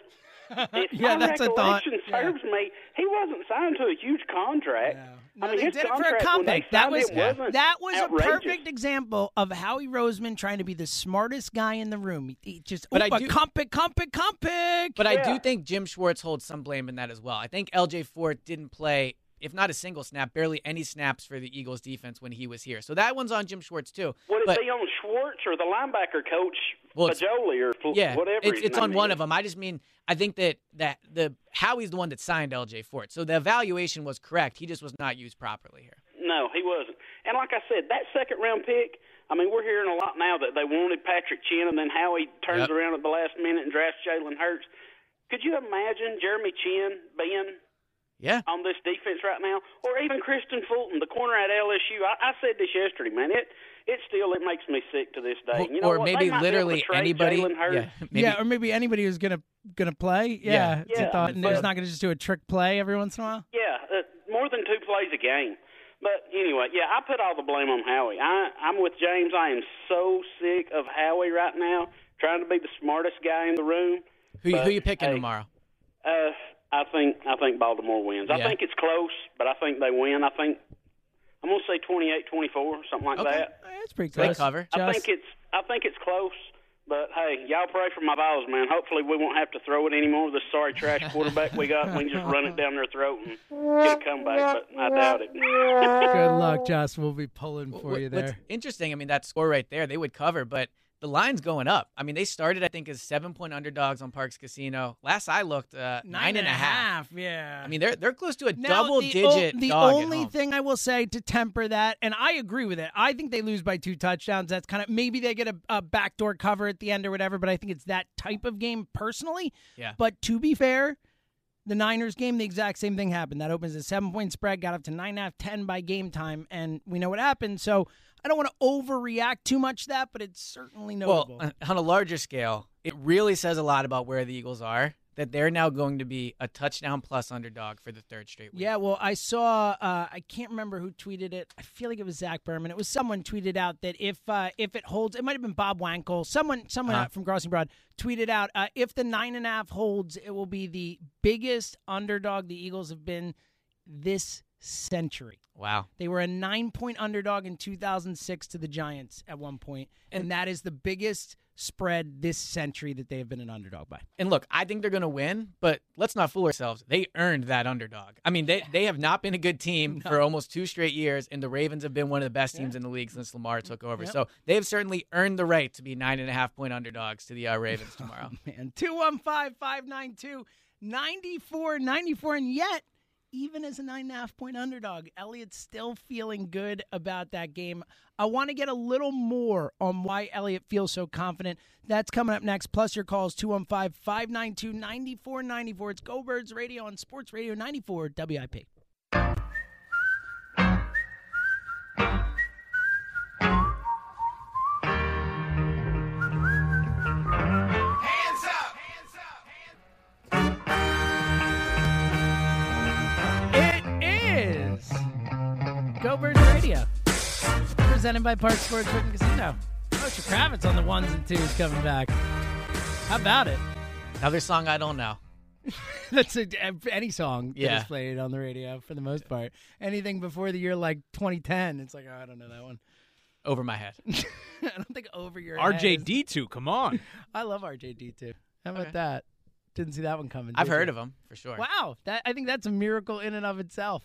S10: If
S5: Yeah,
S10: my
S5: that's a thought.
S10: recollection serves me, he wasn't signed to a huge contract.
S5: No,
S10: I mean,
S5: they
S10: his
S5: did it for a
S10: contract when they
S5: compact. That
S10: signed
S5: was
S10: it wasn't
S5: that was a
S10: outrageous.
S5: perfect example of Howie Roseman trying to be the smartest guy in the room. He just,
S6: But
S5: a
S6: I do-
S5: compact.
S6: But I do think Jim Schwartz holds some blame in that as well. I think L.J. Fort didn't play, if not a single snap, barely any snaps for the Eagles defense when he was here. So that one's on Jim Schwartz too.
S10: Would it
S6: But-
S10: be on Schwartz or the linebacker coach,
S6: Well,
S10: Bajoli, or
S6: Yeah,
S10: whatever?
S6: it's on one of them. I just mean, I think that the Howie's the one that signed L.J. Fort. So the evaluation was correct. He just was not used properly here.
S10: No, he wasn't. And like I said, that second-round pick, I mean, we're hearing a lot now that they wanted Patrick Chin, and then Howie turns around at the last minute and drafts Jalen Hurts. Could you imagine Jeremy Chin being on this defense right now? Or even Kristen Fulton, the corner at LSU. I said this yesterday, man. It makes me sick to this day. You know
S6: Or
S10: what?
S6: maybe
S10: They might be able to
S6: literally
S10: trade
S6: anybody.
S10: Jalen Hurts.
S5: Or maybe anybody who's gonna play.
S10: Yeah.
S5: It's a thought, and
S10: But-
S5: he's not gonna just do a trick play every once in a while.
S10: Yeah, more than 2 plays a game. But anyway, I put all the blame on Howie. I'm with James. I am so sick of Howie right now, trying to be the smartest guy in the room.
S6: Who you picking tomorrow?
S10: I think Baltimore wins. I think it's close, but I think they win. I'm going to say 28-24, something like that.
S5: That's pretty
S6: So they
S5: close.
S6: cover.
S10: I think it's close. But, hey, y'all pray for my Vols, man. Hopefully we won't have to throw it anymore with this sorry trash quarterback we got. We can just run it down their throat and get a comeback, but I doubt it.
S5: Good luck, Josh. We'll be pulling for you
S6: What's
S5: there.
S6: interesting, I mean, that score right there, they would cover, but the line's going up. I mean, they started, I think, as 7-point underdogs on Parx Casino. Last I looked, 9.5.
S5: Yeah.
S6: I mean, they're close to a
S5: Now,
S6: double-digit
S5: the
S6: dog at
S5: only
S6: home.
S5: thing I will say to temper that, and I agree with it, I think they lose by 2 touchdowns. That's kind of, maybe they get a backdoor cover at the end or whatever, but I think it's that type of game personally.
S6: Yeah.
S5: But to be fair, the Niners game, the exact same thing happened. That opens a 7-point spread, got up to 9.5, 10 by game time, and we know what happened. So I don't want to overreact too much to that, but it's certainly notable.
S6: Well, on a larger scale, it really says a lot about where the Eagles are, that they're now going to be a touchdown-plus underdog for the 3rd straight week.
S5: Yeah, well, I saw, I can't remember who tweeted it. I feel like it was Zach Berman. It was someone tweeted out that if it holds, it might have been Bob Wankel, someone from Crossing Broad tweeted out, if the 9.5 holds, it will be the biggest underdog the Eagles have been this century.
S6: Wow.
S5: They were a 9-point underdog in 2006 to the Giants at one point, and that is the biggest spread this century that they have been an underdog by.
S6: And look, I think they're going to win, but let's not fool ourselves. They earned that underdog. I mean, they have not been a good team for almost 2 straight years, and the Ravens have been one of the best teams in the league since Lamar took over.
S5: Yep.
S6: So they have certainly earned the right to be 9.5-point underdogs to the Ravens tomorrow.
S5: Man, 215-592-9494, and yet, even as a 9.5-point underdog, Elliott's still feeling good about that game. I want to get a little more on why Elliott feels so confident. That's coming up next. Plus your calls, 215-592-9494. It's Go Birds Radio on Sports Radio 94 WIP. Go Birds Radio, presented by Park Sports Book and Casino. Moshe Kravitz on the 1s and 2s coming back. How about it?
S6: Another song I don't know.
S5: That's any song
S6: Yeah.
S5: that is played on the radio for the most part. Anything before the year like 2010, it's like, oh, I don't know that one.
S6: Over my head.
S5: I don't think over your head.
S9: RJD2, come on.
S5: I love RJD2. How about that? Didn't see that one coming.
S6: I've
S5: did
S6: heard
S5: you?
S6: of him, for sure.
S5: Wow. I think that's a miracle in and of itself.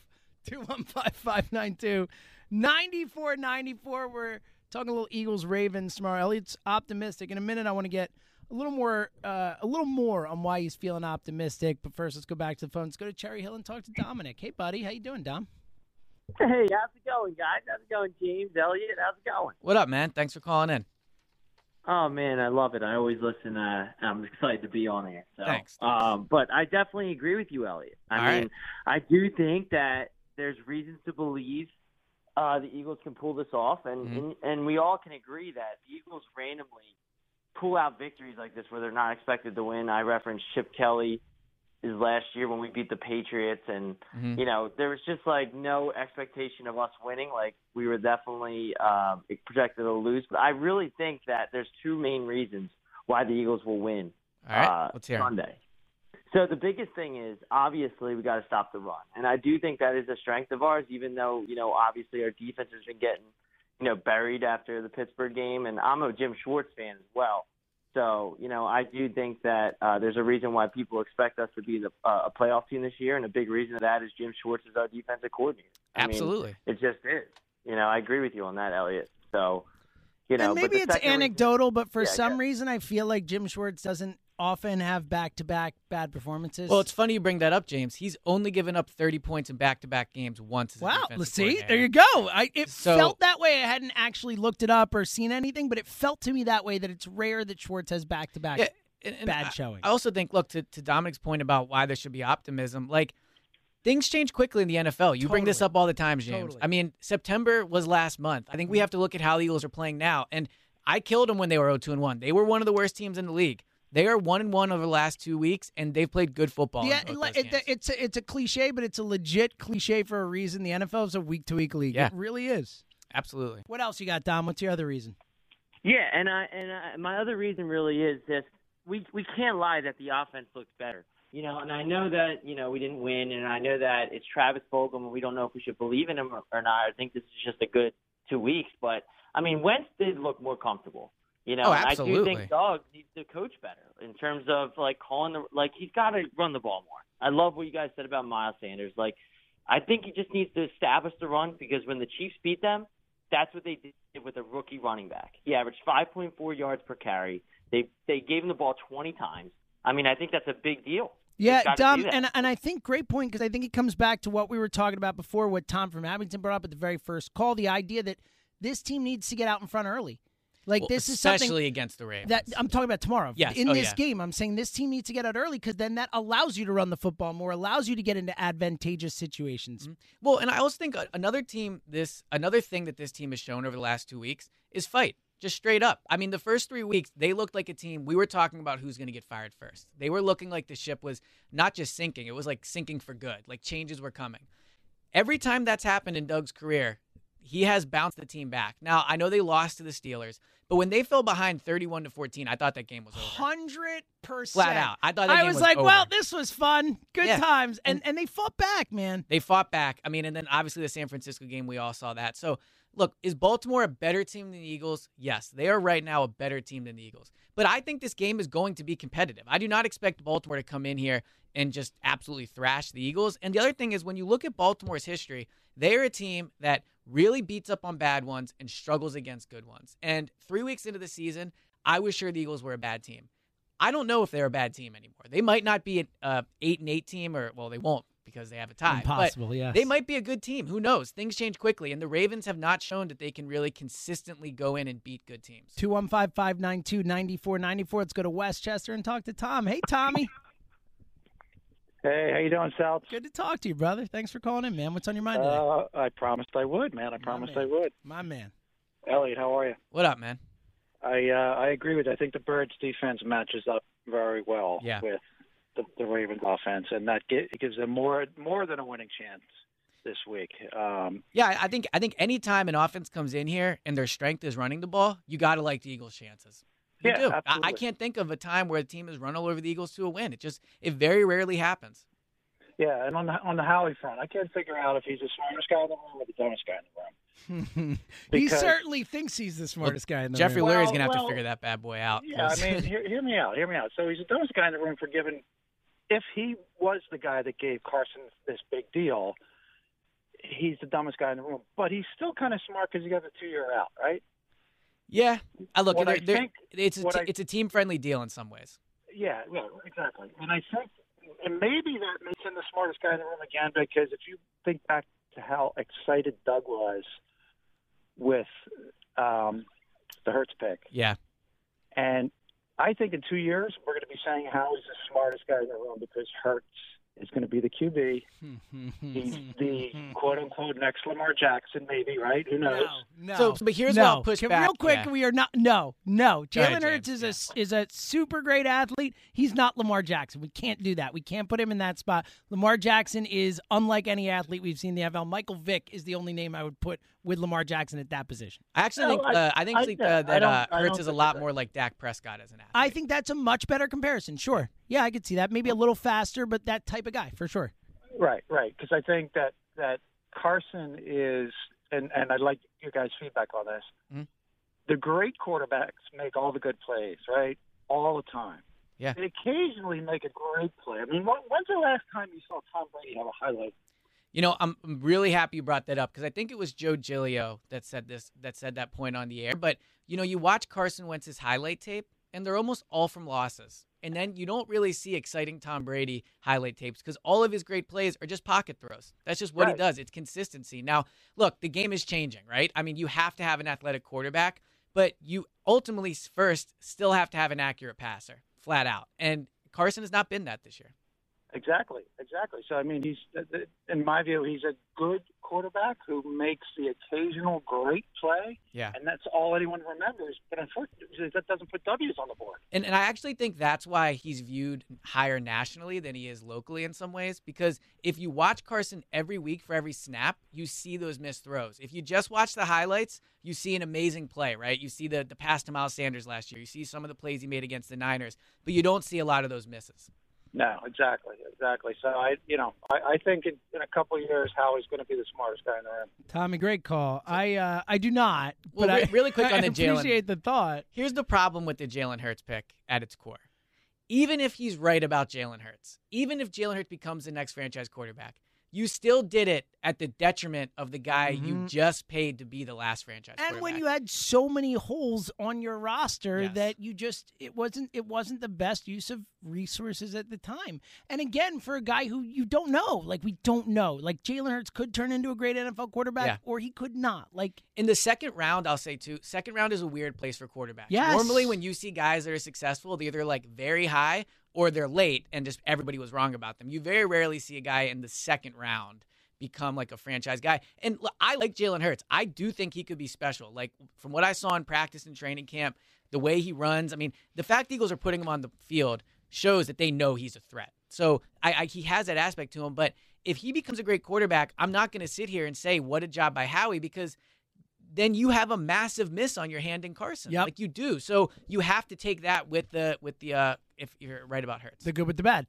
S5: 215-592-9494. We're talking a little Eagles-Ravens tomorrow. Elliott's optimistic. In a minute, I want to get a little more on why he's feeling optimistic. But first, let's go back to the phone. Let's go to Cherry Hill and talk to Dominic. Hey, buddy. How you doing, Dom?
S11: Hey, how's it going, guys? How's it going, James, Elliott? How's it going?
S6: What up, man? Thanks for calling in.
S11: Oh, man, I love it. I always listen. I'm excited to be on here. So.
S6: Thanks.
S11: But I definitely agree with you, Elliott. I mean, I do think that there's reasons to believe the Eagles can pull this off, and we all can agree that the Eagles randomly pull out victories like this where they're not expected to win. I referenced Chip Kelly is last year when we beat the Patriots, and you know, there was just like no expectation of us winning. Like, we were definitely projected to lose. But I really think that there's 2 main reasons why the Eagles will win
S6: All right, let's hear 'em.
S11: Sunday. So the biggest thing is, obviously, we got to stop the run. And I do think that is a strength of ours, even though, obviously our defense has been getting, buried after the Pittsburgh game. And I'm a Jim Schwartz fan as well. So, I do think that there's a reason why people expect us to be a playoff team this year. And a big reason of that is Jim Schwartz is our defensive coordinator.
S6: Absolutely.
S11: It just is. I agree with you on that, Elliot. So,
S5: and maybe it's anecdotal, but for some
S11: yeah.
S5: reason I feel like Jim Schwartz doesn't often have back-to-back bad performances.
S6: Well, it's funny you bring that up, James. He's only given up 30 points in back-to-back games once as a defensive
S5: let's see.
S6: coordinator.
S5: There you go. It felt that way. I hadn't actually looked it up or seen anything, but it felt to me that way, that it's rare that Schwartz has back-to-back bad showing.
S6: I also think, look, to Dominic's point about why there should be optimism, like, things change quickly in the NFL. You bring this up all the time, James.
S5: Totally.
S6: I mean, September was last month. I think we have to look at how the Eagles are playing now. And I killed them when they were 0-2-1. They were one of the worst teams in the league. They are 1-1 over the last 2 weeks, and they've played good football.
S5: Yeah, it's a cliche, but it's a legit cliche for a reason. The NFL is a week-to-week league.
S6: Yeah.
S5: It really is.
S6: Absolutely.
S5: What else you got, Dom? What's your other reason?
S11: Yeah, and my other reason really is this: we can't lie that the offense looks better. And I know that we didn't win, and I know that it's Travis Fulgham, and we don't know if we should believe in him or not. I think this is just a good 2 weeks, but I mean, Wentz did look more comfortable. And I do think Doug needs to coach better in terms of he's got to run the ball more. I love what you guys said about Miles Sanders. I think he just needs to establish the run, because when the Chiefs beat them, that's what they did with a rookie running back. He averaged 5.4 yards per carry. They gave him the ball 20 times. I mean, I think that's a big deal.
S5: Yeah, Dom, and I think great point, because I think it comes back to what we were talking about before, what Tom from Abington brought up at the very first call, the idea that this team needs to get out in front early. This is something
S6: especially against the Ravens.
S5: That I'm talking about tomorrow.
S6: Yes.
S5: In this game, I'm saying this team needs to get out early, because then that allows you to run the football more, allows you to get into advantageous situations.
S6: Mm-hmm. Well, and I also think another thing that this team has shown over the last 2 weeks is fight. Just straight up. I mean, the first 3 weeks, they looked like a team. We were talking about who's going to get fired first. They were looking like the ship was not just sinking. It was like sinking for good. Like changes were coming. Every time that's happened in Doug's career, he has bounced the team back. Now, I know they lost to the Steelers, but when they fell behind 31-14, I thought that game was over.
S5: 100%.
S6: Flat out. I thought that game was
S5: like,
S6: over.
S5: well, this was fun. Good times. And they fought back, man.
S6: They fought back. I mean, and then obviously the San Francisco game, we all saw that. So, look, is Baltimore a better team than the Eagles? Yes, they are right now a better team than the Eagles. But I think this game is going to be competitive. I do not expect Baltimore to come in here and just absolutely thrash the Eagles. And the other thing is, when you look at Baltimore's history, they are a team that really beats up on bad ones and struggles against good ones. And 3 weeks into the season, I was sure the Eagles were a bad team. I don't know if they're a bad team anymore. They might not be an 8-8 team, they won't, because they have a tie.
S5: Impossible, yes.
S6: They might be a good team. Who knows? Things change quickly, and the Ravens have not shown that they can really consistently go in and beat good teams.
S5: 215-592-9494. Let's go to Westchester and talk to Tom. Hey, Tommy.
S12: Hey, how you doing, Sal?
S5: Good to talk to you, brother. Thanks for calling in, man. What's on your mind today?
S12: I promised I would, man. I would.
S5: My man.
S12: Elliot, how are you?
S6: What up, man?
S12: I agree with you. I think the Birds' defense matches up very well with the Ravens' offense, and that gives them more than a winning chance this week.
S6: I think any time an offense comes in here and their strength is running the ball, you got to like the Eagles' chances. You do.
S12: Absolutely.
S6: I can't think of a time where a team has run all over the Eagles to a win. It very rarely happens.
S12: Yeah, and on the Howie front, I can't figure out if he's the smartest guy in the room or the dumbest guy in the room.
S5: He certainly thinks he's the smartest guy in the
S6: Jeffrey
S5: room.
S6: Lurie's going to have to figure that bad boy out.
S12: Yeah, I mean, hear me out. So he's the dumbest guy in the room for giving – if he was the guy that gave Carson this big deal, he's the dumbest guy in the room. But he's still kind of smart because he got a 2-year out, right?
S6: Yeah. It's a team-friendly deal in some ways.
S12: Yeah, exactly. And I think – and maybe that makes him the smartest guy in the room again, because if you think back to how excited Doug was with the Hurts pick.
S6: Yeah.
S12: And I think in 2 years we're going to be saying Howie's the smartest guy in the room because Hurts is going to be the QB. He's the quote-unquote next Lamar Jackson, maybe, right? Who knows?
S5: No.
S6: But here's what I'll push back.
S5: Real quick,
S6: yeah.
S5: we are not. No. Jalen Hurts
S6: James,
S5: is a super great athlete. He's not Lamar Jackson. We can't do that. We can't put him in that spot. Lamar Jackson is unlike any athlete we've seen in the NFL. Michael Vick is the only name I would put with Lamar Jackson at that position.
S6: I actually think that Hurts is a lot more like Dak Prescott as an athlete.
S5: I think that's a much better comparison. Sure. Yeah, I could see that. Maybe a little faster, but that type of guy for sure.
S12: Right. Because I think that Carson is, and I'd like your guys' feedback on this.
S6: Mm-hmm.
S12: The great quarterbacks make all the good plays, right? All the time.
S6: Yeah.
S12: They occasionally make a great play. I mean, when's the last time you saw Tom Brady have a highlight?
S6: You know, I'm really happy you brought that up because I think it was Joe Giglio that said that point on the air. But, you know, you watch Carson Wentz's highlight tape, and they're almost all from losses. And then you don't really see exciting Tom Brady highlight tapes because all of his great plays are just pocket throws. That's just what he does. It's consistency. Now, look, the game is changing, right? I mean, you have to have an athletic quarterback, but you ultimately first still have to have an accurate passer, flat out. And Carson has not been that this year.
S12: Exactly. So, I mean, he's, in my view, he's a good quarterback who makes the occasional great play.
S6: Yeah.
S12: And that's all anyone remembers. But unfortunately, that doesn't put W's on the board.
S6: And I actually think that's why he's viewed higher nationally than he is locally in some ways. Because if you watch Carson every week for every snap, you see those missed throws. If you just watch the highlights, you see an amazing play, right? You see the pass to Miles Sanders last year. You see some of the plays he made against the Niners. But you don't see a lot of those misses.
S12: No, exactly. So I think in a couple of years, Howie's going to be the smartest guy in the room.
S5: Tommy, great call. I do not.
S6: Well,
S5: but
S6: really quick on the Jalen.
S5: I appreciate the thought.
S6: Here's the problem with the Jalen Hurts pick at its core. Even if he's right about Jalen Hurts, even if Jalen Hurts becomes the next franchise quarterback, you still did it at the detriment of the guy you just paid to be the last franchise quarterback.
S5: And when you had so many holes on your roster that you just it wasn't the best use of resources at the time. And again, for a guy who you don't know, we don't know. Jalen Hurts could turn into a great NFL quarterback or he could not.
S6: In the second round, I'll say too, second round is a weird place for quarterbacks.
S5: Yes.
S6: Normally when you see guys that are successful, they're either very high or they're late and just everybody was wrong about them. You very rarely see a guy in the second round become a franchise guy. And I like Jalen Hurts. I do think he could be special. From what I saw in practice and training camp, the way he runs, I mean, the fact the Eagles are putting him on the field shows that they know he's a threat. So he has that aspect to him. But if he becomes a great quarterback, I'm not going to sit here and say what a job by Howie because then you have a massive miss on your hand in Carson.
S5: Yep.
S6: You do. So you have to take that with the if you're right about Hurts.
S5: The good with the bad.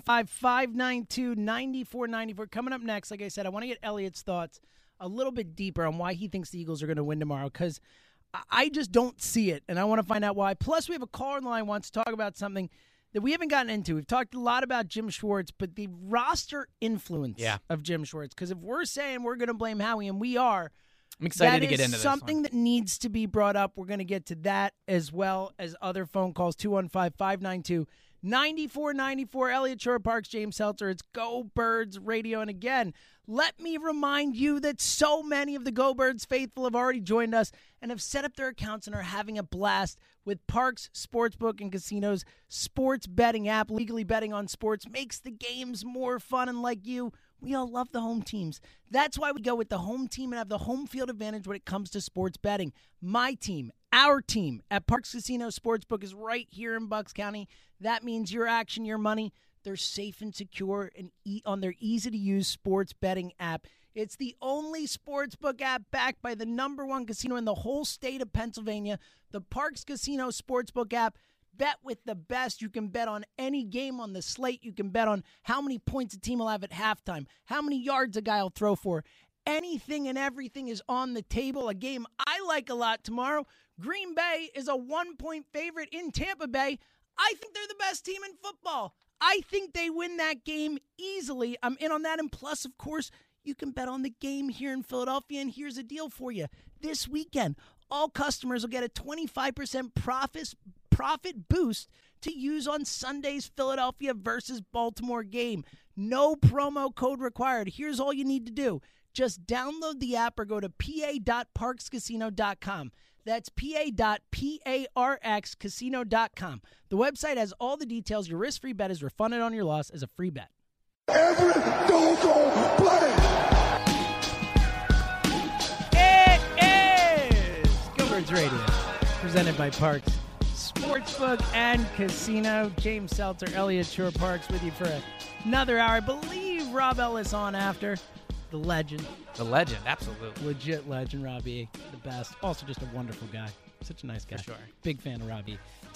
S5: 215-592-9494. Coming up next, like I said, I want to get Elliot's thoughts a little bit deeper on why he thinks the Eagles are going to win tomorrow because I just don't see it, and I want to find out why. Plus, we have a caller on the line who wants to talk about something that we haven't gotten into. We've talked a lot about Jim Schwartz, but the roster influence of Jim Schwartz. Because if we're saying we're going to blame Howie, and we are,
S6: I'm excited to get into this.
S5: Something that needs to be brought up. We're going to get to that as well as other phone calls. 215-592-9494. Elliot Shore Parks, James Seltzer. It's Go Birds Radio. And again, let me remind you that so many of the Go Birds faithful have already joined us and have set up their accounts and are having a blast with Parks Sportsbook and Casinos sports betting app. Legally betting on sports makes the games more fun, and like you, we all love the home teams. That's why we go with the home team and have the home field advantage when it comes to sports betting. My team, our team at Parks Casino Sportsbook is right here in Bucks County. That means your action, your money. They're safe and secure and on their easy-to-use sports betting app. It's the only sportsbook app backed by the #1 casino in the whole state of Pennsylvania, the Parks Casino Sportsbook app. Bet with the best. You can bet on any game on the slate. You can bet on how many points a team will have at halftime, how many yards a guy will throw for. Anything and everything is on the table. A game I like a lot tomorrow. Green Bay is a 1-point favorite in Tampa Bay. I think they're the best team in football. I think they win that game easily. I'm in on that. And plus, of course, you can bet on the game here in Philadelphia. And here's a deal for you. This weekend, all customers will get a 25% profit boost to use on Sunday's Philadelphia versus Baltimore game. No promo code required. Here's all you need to do. Just download the app or go to pa.parkscasino.com. That's pa.parxcasino.com. The website has all the details. Your risk-free bet is refunded on your loss as a free bet.
S13: Every doggone play.
S5: It is Birds Radio, presented by Parks Sportsbook and Casino. James Seltzer, Elliott Shore-Parks with you for another hour. I believe Rob Ellis on after. The legend.
S6: The legend, absolutely.
S5: Legit legend, Robbie. The best. Also just a wonderful guy. Such a nice guy.
S6: For sure.
S5: Big fan of Robbie.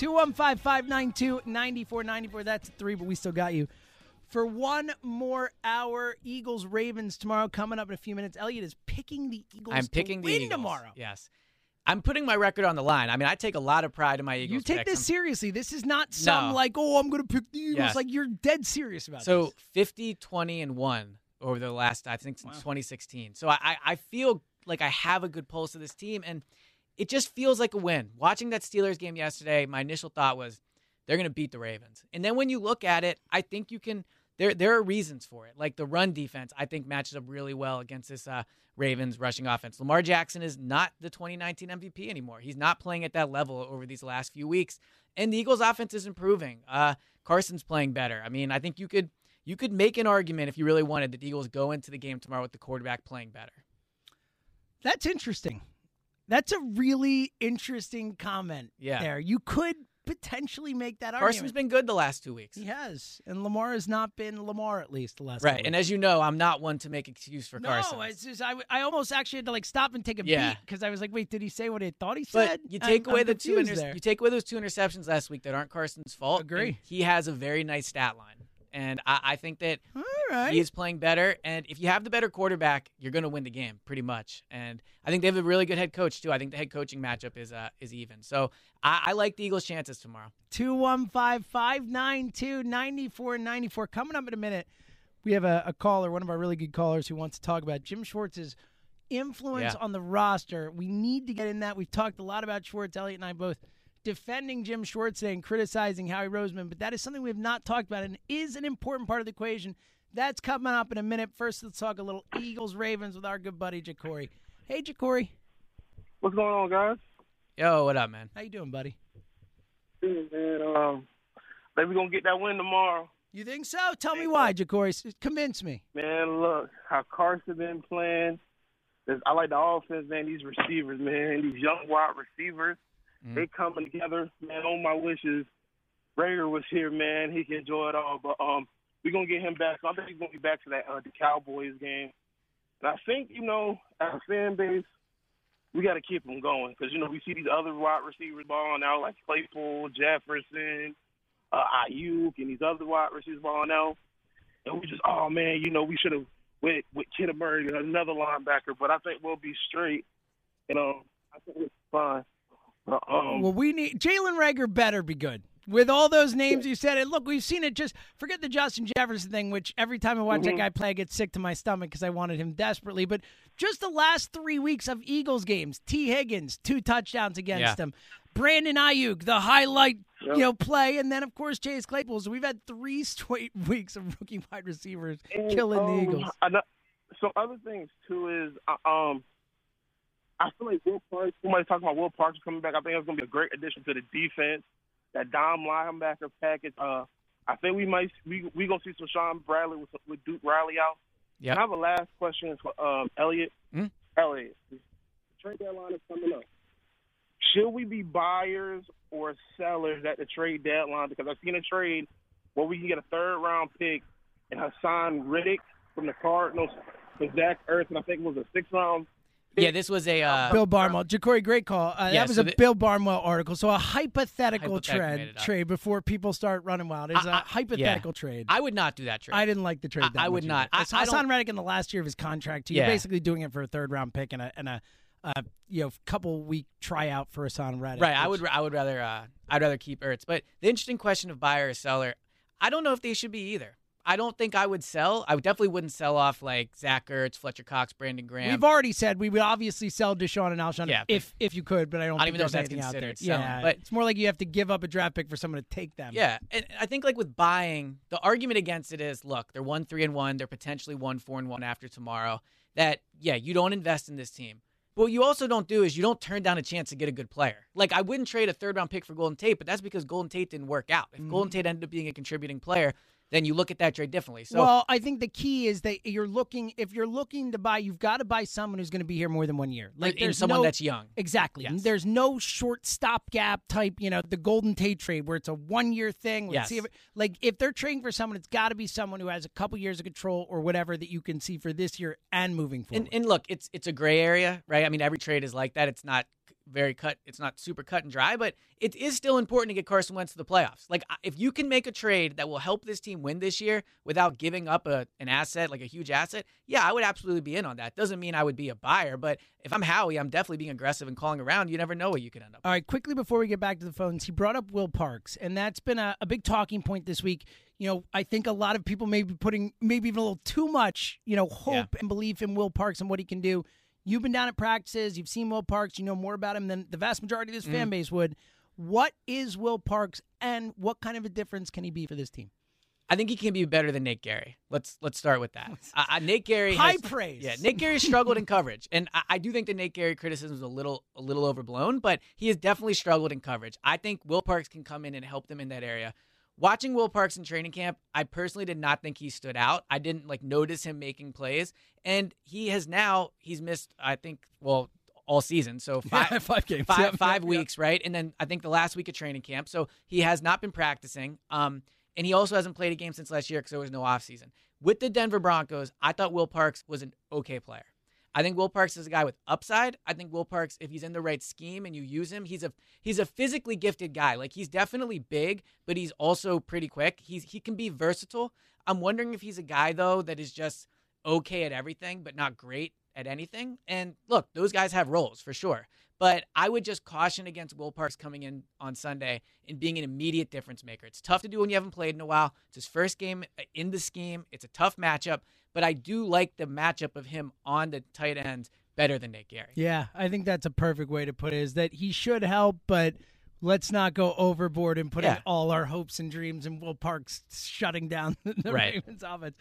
S5: 215-592-9494. That's 3, but we still got you. For one more hour, Eagles-Ravens tomorrow. Coming up in a few minutes. Elliott is picking the Eagles to win tomorrow.
S6: Yes. I'm putting my record on the line. I mean, I take a lot of pride in my Eagles.
S5: You take
S6: picks.
S5: this seriously. This is not I'm going to pick the Eagles.
S6: Yes.
S5: Like, you're dead serious about this.
S6: So 50, 20, and 1 over the last, I think, since 2016. So I feel like I have a good pulse of this team, and it just feels like a win. Watching that Steelers game yesterday, my initial thought was they're going to beat the Ravens. And then when you look at it, I think you can there are reasons for it. Like the run defense, I think matches up really well against this Ravens rushing offense. Lamar Jackson is not the 2019 MVP anymore. He's not playing at that level over these last few weeks. And the Eagles offense is improving. Carson's playing better. I mean, I think you could make an argument if you really wanted that the Eagles go into the game tomorrow with the quarterback playing better.
S5: That's interesting. That's a really interesting comment there. You could potentially make that argument.
S6: Carson's been good the last 2 weeks.
S5: He has. And Lamar has not been Lamar, at least, the last 2
S6: Right.
S5: weeks.
S6: And as you know, I'm not one to make excuse for Carson.
S5: No, it's just I almost actually had to stop and take a beat because I was like, wait, did he say what I thought he said?
S6: But you take away
S5: those two
S6: interceptions last week that aren't Carson's fault.
S5: Agree.
S6: He has a very nice stat line. And I think that
S5: right.
S6: he is playing better. And if you have the better quarterback, you're going to win the game pretty much. And I think they have a really good head coach, too. I think the head coaching matchup is even. So I like the Eagles' chances tomorrow.
S5: 215-592-9494. Coming up in a minute, we have a caller, one of our really good callers who wants to talk about Jim Schwartz's influence on the roster. We need to get in that. We've talked a lot about Schwartz. Elliott and I both defending Jim Schwartz today and criticizing Howie Roseman, but that is something we have not talked about and is an important part of the equation. That's coming up in a minute. First, let's talk a little Eagles-Ravens with our good buddy, Jacory. Hey, Jacory.
S13: What's going on, guys?
S6: Yo, what up, man?
S5: How you doing, buddy?
S13: Good, man. Think we're going to get that win tomorrow.
S5: You think so? Tell me why, Jacory. Convince me.
S13: Man, look, how Carson been playing. I like the offense, man. These receivers, man. These young wide receivers. They coming together, man. On my wishes, Rager was here, man. He can enjoy it all. But we're going to get him back. So I think he's going to be back to that the Cowboys game. And I think, as a fan base, we got to keep him going. Because, we see these other wide receivers balling out, like Claypool, Jefferson, Ayuk, and these other wide receivers balling out. And we just, we should have went with Kenneth Murray, another linebacker. But I think we'll be straight. I think it's fine.
S5: Well, we need Jalen Reagor better be good. With all those names you said, and look, we've seen it. Just forget the Justin Jefferson thing, which every time I watch that guy play, I get sick to my stomach because I wanted him desperately. But just the last 3 weeks of Eagles games, T. Higgins, 2 touchdowns against him. Brandon Ayuk, the highlight play, and then, of course, Chase Claypool. So we've had 3 straight weeks of rookie wide receivers killing the Eagles.
S13: So other things, too, is I feel like Will Parks, somebody's talking about Will Parks coming back. I think it's going to be a great addition to the defense. That Dom linebacker package. I think we going to see some Sean Bradley with Duke Riley out.
S6: Yeah.
S13: I have a last question for Elliott. Elliott, the trade deadline is coming up. Should we be buyers or sellers at the trade deadline? Because I've seen a trade where we can get a 3rd-round pick and Hassan Riddick from the Cardinals for Zach Ertz, and I think it was a 6th-round.
S6: Yeah, this was a
S5: Bill Barnwell. Jacory, great call. That was a Bill Barnwell article. So a hypothetical trade before people start running wild. It's a hypothetical trade.
S6: I would not do that trade.
S5: I didn't like the trade.
S6: I would not.
S5: Hassan Reddick in the last year of his contract. You're basically doing it for a 3rd-round pick and a couple week tryout for Hassan Reddick.
S6: Right. I'd rather keep Ertz. But the interesting question of buyer or seller, I don't know if they should be either. I don't think I would sell. I definitely wouldn't sell off like Zach Ertz, Fletcher Cox, Brandon Graham.
S5: We've already said we would obviously sell Deshaun and Alshon if you could, but I don't think there's anything out there.
S6: Yeah, but
S5: it's more like you have to give up a draft pick for someone to take them.
S6: Yeah, and I think like with buying, the argument against it is, look, they're 1-3-1, they're potentially 1-4-1 after tomorrow. That you don't invest in this team. But what you also don't do is you don't turn down a chance to get a good player. Like, I wouldn't trade a 3rd-round pick for Golden Tate, but that's because Golden Tate didn't work out. If Golden Tate ended up being a contributing player, then you look at that trade differently. So,
S5: well, I think the key is that if you're looking to buy, you've got to buy someone who's going to be here more than 1 year.
S6: Like there's someone that's young.
S5: Exactly.
S6: Yes.
S5: There's no short stopgap type, the Golden Tate trade where it's a 1 year thing. Let's see if they're trading for someone, it's got to be someone who has a couple years of control or whatever that you can see for this year and moving forward.
S6: And look, it's a gray area, right? I mean, every trade is like that. It's not it's not super cut and dry, but it is still important to get Carson Wentz to the playoffs. Like, if you can make a trade that will help this team win this year without giving up an asset, like a huge asset, yeah, I would absolutely be in on that. Doesn't mean I would be a buyer, but if I'm Howie, I'm definitely being aggressive and calling around. You never know what you could end up with.
S5: All right, quickly before we get back to the phones, he brought up Will Parks, and that's been a big talking point this week. I think a lot of people may be putting maybe even a little too much, hope and belief in Will Parks and what he can do. You've been down at practices. You've seen Will Parks. You know more about him than the vast majority of this fan base would. What is Will Parks, and what kind of a difference can he be for this team?
S6: I think he can be better than Nate Gary. Let's start with that. Nate Gary
S5: high praise.
S6: Yeah, Nate Gary struggled in coverage, and I do think the Nate Gary criticism is a little overblown, but he has definitely struggled in coverage. I think Will Parks can come in and help them in that area. Watching Will Parks in training camp, I personally did not think he stood out. I didn't notice him making plays, and he's missed, I think, all season. So 5
S5: games,
S6: 5 weeks, right? And then I think the last week of training camp. So he has not been practicing. And he also hasn't played a game since last year because there was no offseason. With the Denver Broncos, I thought Will Parks was an okay player. I think Will Parks is a guy with upside. I think Will Parks, if he's in the right scheme and you use him, he's a physically gifted guy. Like, he's definitely big, but he's also pretty quick. He can be versatile. I'm wondering if he's a guy, though, that is just okay at everything, but not great at anything. And look, those guys have roles for sure. But I would just caution against Will Parks coming in on Sunday and being an immediate difference maker. It's tough to do when you haven't played in a while. It's his first game in the scheme. It's a tough matchup. But I do like the matchup of him on the tight end better than Nate Gary.
S5: Yeah, I think that's a perfect way to put it, is that he should help, but let's not go overboard and put in all our hopes and dreams in Will Parks shutting down the Ravens offense.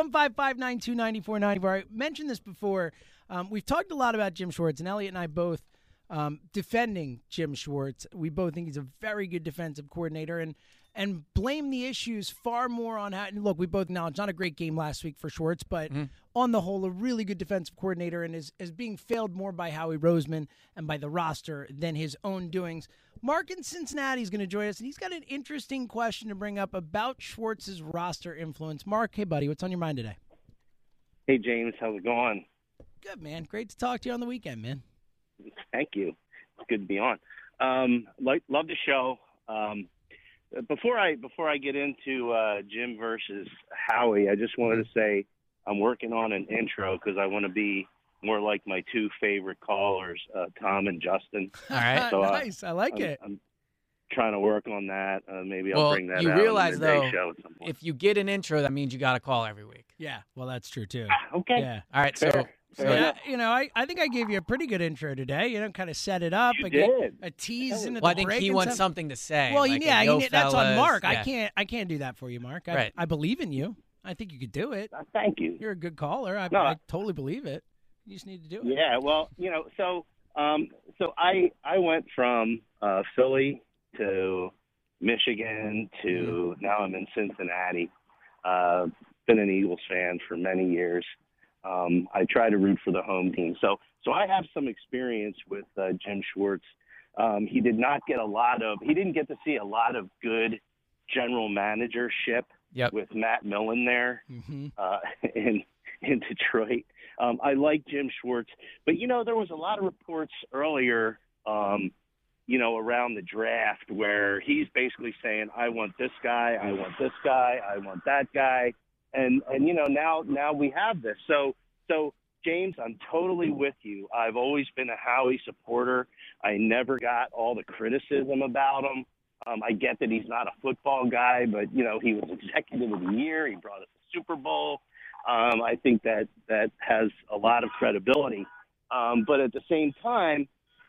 S5: 215-592-9494. I mentioned this before. We've talked a lot about Jim Schwartz, and Elliot and I both defending Jim Schwartz. We both think he's a very good defensive coordinator, and blame the issues far more on how. And look, we both acknowledge not a great game last week for Schwartz, but on the whole, a really good defensive coordinator, and is being failed more by Howie Roseman and by the roster than his own doings. Mark in Cincinnati is going to join us, and he's got an interesting question to bring up about Schwartz's roster influence. Mark, hey, buddy, what's on your mind today?
S14: Hey, James, how's it going?
S5: Good, man. Great to talk to you on the weekend, man.
S14: Thank you. It's good to be on. Love the show. Before I get into Jim versus Howie, I just wanted to say I'm working on an intro because I want to be more like my two favorite callers, Tom and Justin.
S6: All right.
S14: So,
S5: nice. I like it.
S14: I'm trying to work on that. Maybe I'll bring that out.
S6: You realize,
S14: on the
S6: though,
S14: show at some point.
S6: if you get an intro, that means you got to call every week.
S5: Yeah, well, that's true, too.
S14: Okay.
S5: Yeah.
S6: All right,
S14: Fair.
S5: So I think I gave you a pretty good intro today. Kind of set it up.
S14: You did.
S5: A tease into the
S6: Well, I think
S5: break
S6: he
S5: and
S6: wants
S5: stuff.
S6: something to say.
S5: Well,
S6: like
S5: that's on Mark.
S6: Yeah.
S5: I can't do that for you, Mark.
S6: Right.
S5: I believe in you. I think you could do it.
S14: Thank you.
S5: You're a good caller. I totally believe it. You just need to do it.
S14: Yeah, well, so I went from Philly to Michigan to now I'm in Cincinnati. Been an Eagles fan for many years. I try to root for the home team. So I have some experience with Jim Schwartz. He didn't get to see a lot of good general managership with Matt Millen there in Detroit. I like Jim Schwartz, but there was a lot of reports earlier, around the draft where he's basically saying, I want this guy, I want this guy, I want that guy. And now we have this. So James, I'm totally with you. I've always been a Howie supporter. I never got all the criticism about him. I get that he's not a football guy, but he was executive of the year. He brought us the Super Bowl. I think that has a lot of credibility. But at the same time,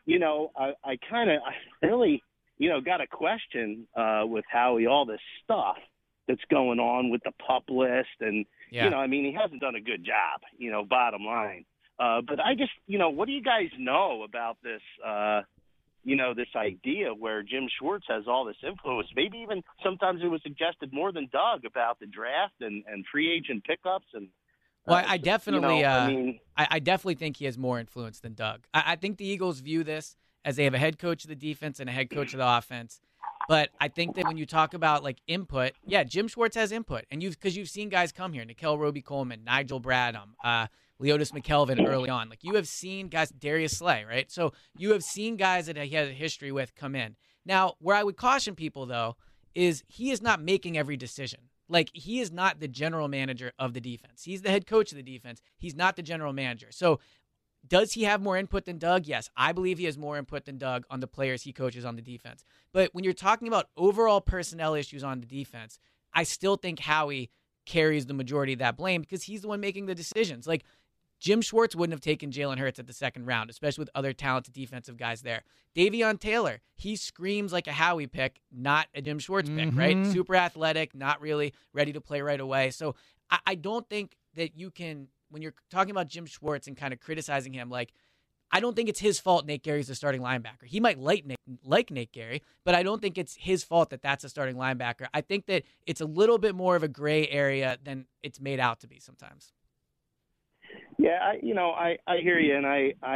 S14: I really got a question with Howie, all this stuff that's going on with the PUP list. And, he hasn't done a good job, bottom line. But I just, what do you guys know about this this idea where Jim Schwartz has all this influence. Maybe even sometimes it was suggested more than Doug about the draft and free agent pickups. And
S6: well, I definitely, I definitely think he has more influence than Doug. I think the Eagles view this as they have a head coach of the defense and a head coach of the offense. But I think that when you talk about like input, yeah, Jim Schwartz has input, and because you've seen guys come here, Nickel Roby-Coleman, Nigel Bradham, Leotis McKelvin early on. Like you have seen guys, Darius Slay, right? So you have seen guys that he has a history with come in. Now, where I would caution people though is he is not making every decision. Like he is not the general manager of the defense. He's the head coach of the defense. He's not the general manager. So does he have more input than Doug? Yes, I believe he has more input than Doug on the players he coaches on the defense. But when you're talking about overall personnel issues on the defense, I still think Howie carries the majority of that blame because he's the one making the decisions. Like Jim Schwartz wouldn't have taken Jalen Hurts at the second round, especially with other talented defensive guys there. Davion Taylor, he screams like a Howie pick, not a Jim Schwartz pick, right? Super athletic, not really ready to play right away. So I don't think that you can, when you're talking about Jim Schwartz and kind of criticizing him, like, I don't think it's his fault Nate Gerry's the starting linebacker. He might like Nate Gerry, but I don't think it's his fault that that's a starting linebacker. I think that it's a little bit more of a gray area than it's made out to be sometimes.
S14: Yeah, I hear you, and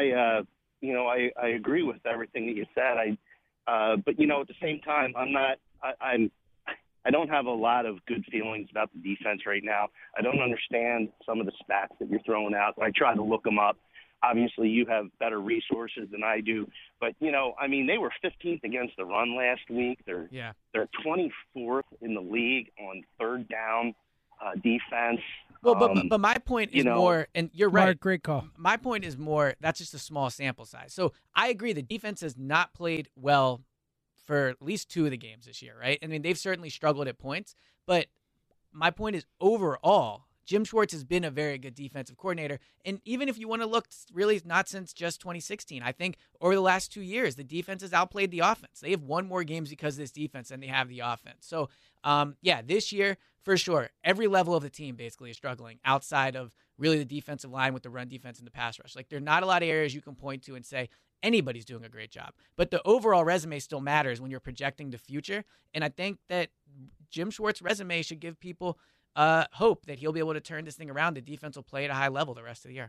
S14: I agree with everything that you said. But at the same time, I don't have a lot of good feelings about the defense right now. I don't understand some of the stats that you're throwing out. I try to look them up. Obviously, you have better resources than I do. But, they were 15th against the run last week. They're 24th in the league on third down defense.
S6: Well, but my point is more, and you're right.
S5: Mark, great call.
S6: My point is more, that's just a small sample size. So I agree the defense has not played well for at least two of the games this year, right? I mean, they've certainly struggled at points, but my point is overall, Jim Schwartz has been a very good defensive coordinator. And even if you want to look really not since just 2016, I think over the last 2 years, the defense has outplayed the offense. They have won more games because of this defense than they have the offense. So, this year, for sure, every level of the team basically is struggling outside of really the defensive line with the run defense and the pass rush. Like, there are not a lot of areas you can point to and say, anybody's doing a great job. But the overall resume still matters when you're projecting the future. And I think that Jim Schwartz's resume should give people hope that he'll be able to turn this thing around. The defense will play at a high level the rest of the year.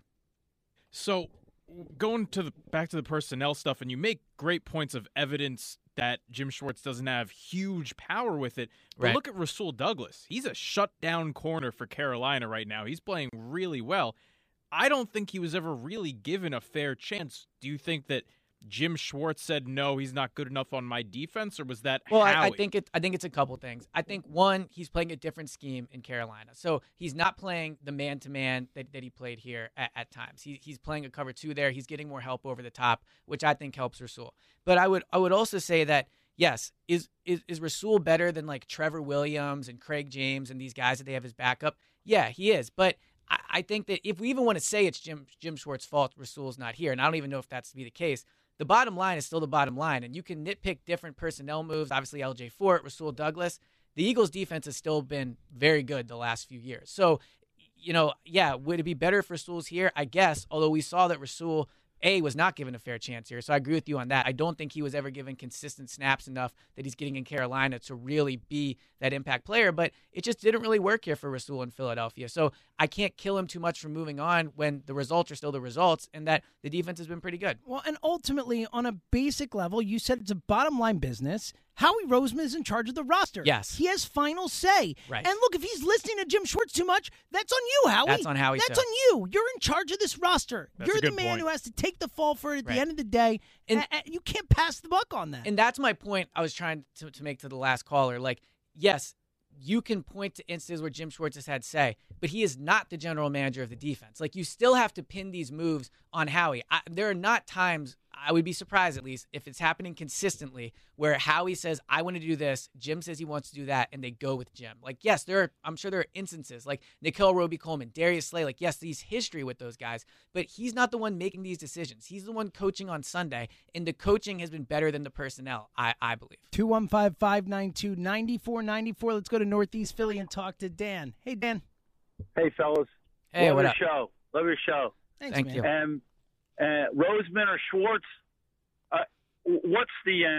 S9: So going back to the personnel stuff, and you make great points of evidence that Jim Schwartz doesn't have huge power with it. But look at Rasul Douglas. He's a shutdown corner for Carolina right now. He's playing really well. I don't think he was ever really given a fair chance. Do you think that Jim Schwartz said, no, he's not good enough on my defense, or was that
S6: Well,
S9: Howie?
S6: I think it's a couple things. I think, one, he's playing a different scheme in Carolina. So he's not playing the man-to-man that he played here at times. He's playing a cover two there. He's getting more help over the top, which I think helps Rasul. But I would also say that, yes, is Rasul better than like Trevor Williams and Craig James and these guys that they have as backup? Yeah, he is. But I think that if we even want to say it's Jim Schwartz's fault Rasul's not here, and I don't even know if that's to be the case, the bottom line is still the bottom line, and you can nitpick different personnel moves. Obviously, L.J. Fort, Rasul Douglas. The Eagles' defense has still been very good the last few years. So, would it be better if Rasul's here? I guess, although we saw that Rasul, was not given a fair chance here. So I agree with you on that. I don't think he was ever given consistent snaps enough that he's getting in Carolina to really be that impact player. But it just didn't really work here for Rasul in Philadelphia. So I can't kill him too much for moving on when the results are still the results and that the defense has been pretty good.
S5: Well, and ultimately, on a basic level, you said it's a bottom line business. Howie Roseman is in charge of the roster.
S6: Yes.
S5: He has final say.
S6: Right.
S5: And look, if he's listening to Jim Schwartz too much, that's on you, Howie.
S6: That's on Howie.
S5: That's on you. You're in charge of this roster.
S9: That's
S5: You're
S9: a
S5: the
S9: good
S5: man
S9: point.
S5: who has to take the fall for it at the end of the day. And you can't pass the buck on that.
S6: And that's my point I was trying to make to the last caller. Like, yes, you can point to instances where Jim Schwartz has had say, but he is not the general manager of the defense. Like, you still have to pin these moves on Howie. There are not times, I would be surprised at least, if it's happening consistently, where Howie says, I want to do this, Jim says he wants to do that, and they go with Jim. Like, yes, I'm sure there are instances, like Nickel Roby-Coleman, Darius Slay, like, yes, he's history with those guys, but he's not the one making these decisions. He's the one coaching on Sunday, and the coaching has been better than the personnel, I believe.
S5: 215-592-9494. Let's go to Northeast Philly and talk to Dan. Hey, Dan.
S15: Hey, fellas.
S6: Hey,
S15: Love
S6: what
S15: your
S6: up?
S15: show. Love your show.
S5: Thanks,
S6: Thank
S5: man.
S6: you.
S15: Roseman or Schwartz, what's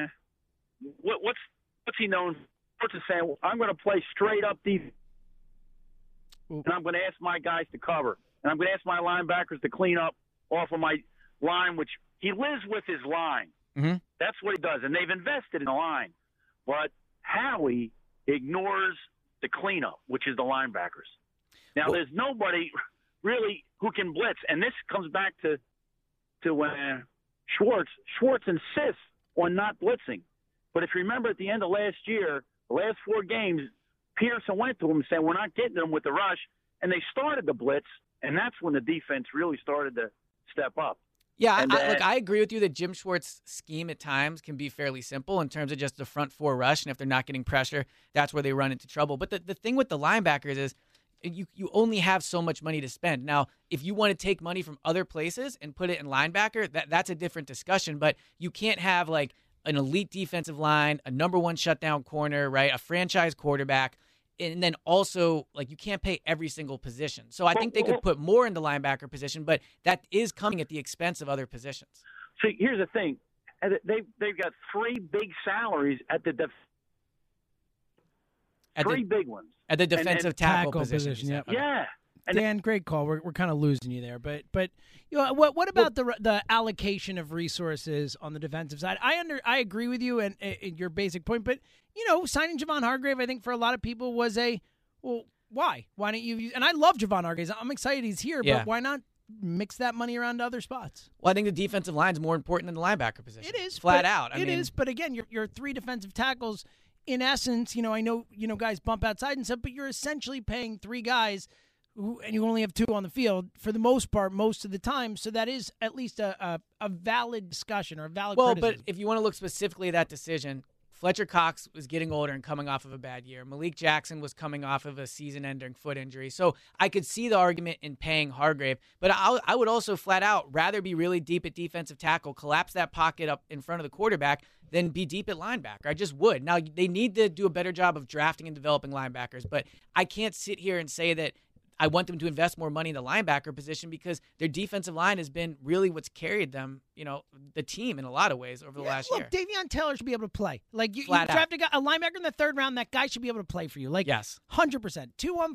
S15: he known for? To saying, I'm going to play straight up defense, and I'm going to ask my guys to cover, and I'm going to ask my linebackers to clean up off of my line, which he lives with his line.
S6: Mm-hmm.
S15: That's what he does, and they've invested in the line. But Howie ignores the cleanup, which is the linebackers. Now, there's nobody really who can blitz, and this comes back to Schwartz. Schwartz insists on not blitzing. But if you remember at the end of last year, the last 4 games, Pearson went to him and said, we're not getting them with the rush, and they started the blitz, and that's when the defense really started to step up.
S6: Yeah, I agree with you that Jim Schwartz's scheme at times can be fairly simple in terms of just the front 4 rush, and if they're not getting pressure, that's where they run into trouble. But the thing with the linebackers is you only have so much money to spend. Now, if you want to take money from other places and put it in linebacker, that's a different discussion, but you can't have like an elite defensive line, a number 1 shutdown corner, right, a franchise quarterback, and then also, like, you can't pay every single position. So I think they could put more in the linebacker position, but that is coming at the expense of other positions.
S15: See, here's the thing. They've got 3 big salaries at the big ones.
S6: At the defensive tackle position.
S15: Yeah.
S5: Dan, great call. We're kind of losing you there, but you know what about the allocation of resources on the defensive side? I agree with you and your basic point, but you know, signing Javon Hargrave, I think for a lot of people was why don't you use? And I love Javon Hargrave. I'm excited he's here, but why not mix that money around to other spots?
S6: Well, I think the defensive line is more important than the linebacker position.
S5: It is
S6: flat out.
S5: It is, but again, your 3 defensive tackles. In essence, you know, I know guys bump outside and stuff, but you're essentially paying 3 guys. And you only have 2 on the field for the most part, most of the time. So that is at least a valid discussion or a valid criticism.
S6: But if you want to look specifically at that decision, Fletcher Cox was getting older and coming off of a bad year. Malik Jackson was coming off of a season-ending foot injury. So I could see the argument in paying Hargrave. But I would also flat out rather be really deep at defensive tackle, collapse that pocket up in front of the quarterback, than be deep at linebacker. I just would. Now, they need to do a better job of drafting and developing linebackers. But I can't sit here and say that I want them to invest more money in the linebacker position because their defensive line has been really what's carried them, you know, the team in a lot of ways over the last year.
S5: Look, Davion Taylor should be able to play. Like, you draft a linebacker in the 3rd round, that guy should be able to play for you. Like,
S6: yes.
S5: 100%.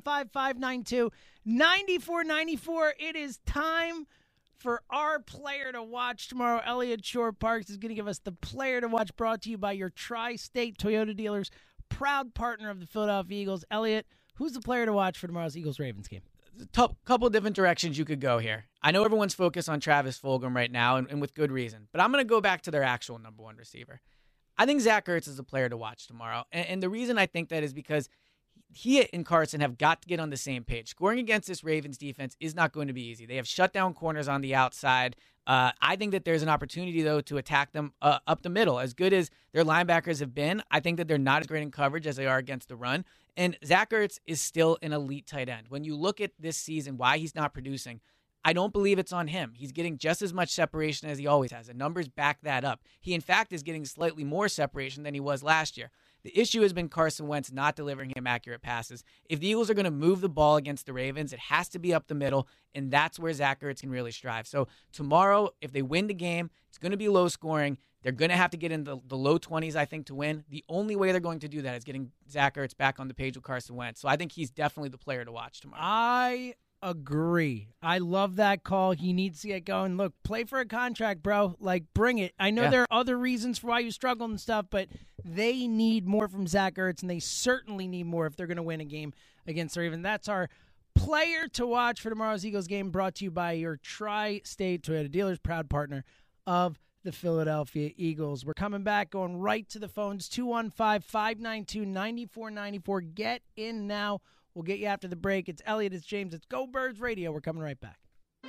S5: 215-592-9494. It is time for our player to watch tomorrow. Elliott Shore-Parks is going to give us the player to watch, brought to you by your Tri-State Toyota dealers, proud partner of the Philadelphia Eagles. Elliott, who's the player to watch for tomorrow's Eagles-Ravens game?
S6: Couple different directions you could go here. I know everyone's focused on Travis Fulgham right now, and with good reason. But I'm going to go back to their actual number 1 receiver. I think Zach Ertz is a player to watch tomorrow. And the reason I think that is because he and Carson have got to get on the same page. Scoring against this Ravens defense is not going to be easy. They have shutdown corners on the outside. I think that there's an opportunity, though, to attack them up the middle. As good as their linebackers have been, I think that they're not as great in coverage as they are against the run. And Zach Ertz is still an elite tight end. When you look at this season, why he's not producing, I don't believe it's on him. He's getting just as much separation as he always has. The numbers back that up. He, in fact, is getting slightly more separation than he was last year. The issue has been Carson Wentz not delivering him accurate passes. If the Eagles are going to move the ball against the Ravens, it has to be up the middle, and that's where Zach Ertz can really strive. So tomorrow, if they win the game, it's going to be low scoring. They're going to have to get in the low 20s, I think, to win. The only way they're going to do that is getting Zach Ertz back on the page with Carson Wentz. So I think he's definitely the player to watch tomorrow.
S5: I agree. I love that call. He needs to get going. Look, play for a contract, bro. Like, bring it. I know there are other reasons for why you struggle and stuff, but they need more from Zach Ertz, and they certainly need more if they're going to win a game against the Ravens. That's our player to watch for tomorrow's Eagles game, brought to you by your Tri-State Toyota dealers, proud partner of the Philadelphia Eagles. We're coming back, going right to the phones, 215-592-9494. Get in now. We'll get you after the break. It's Elliott, it's James, it's Go Birds Radio. We're coming right back.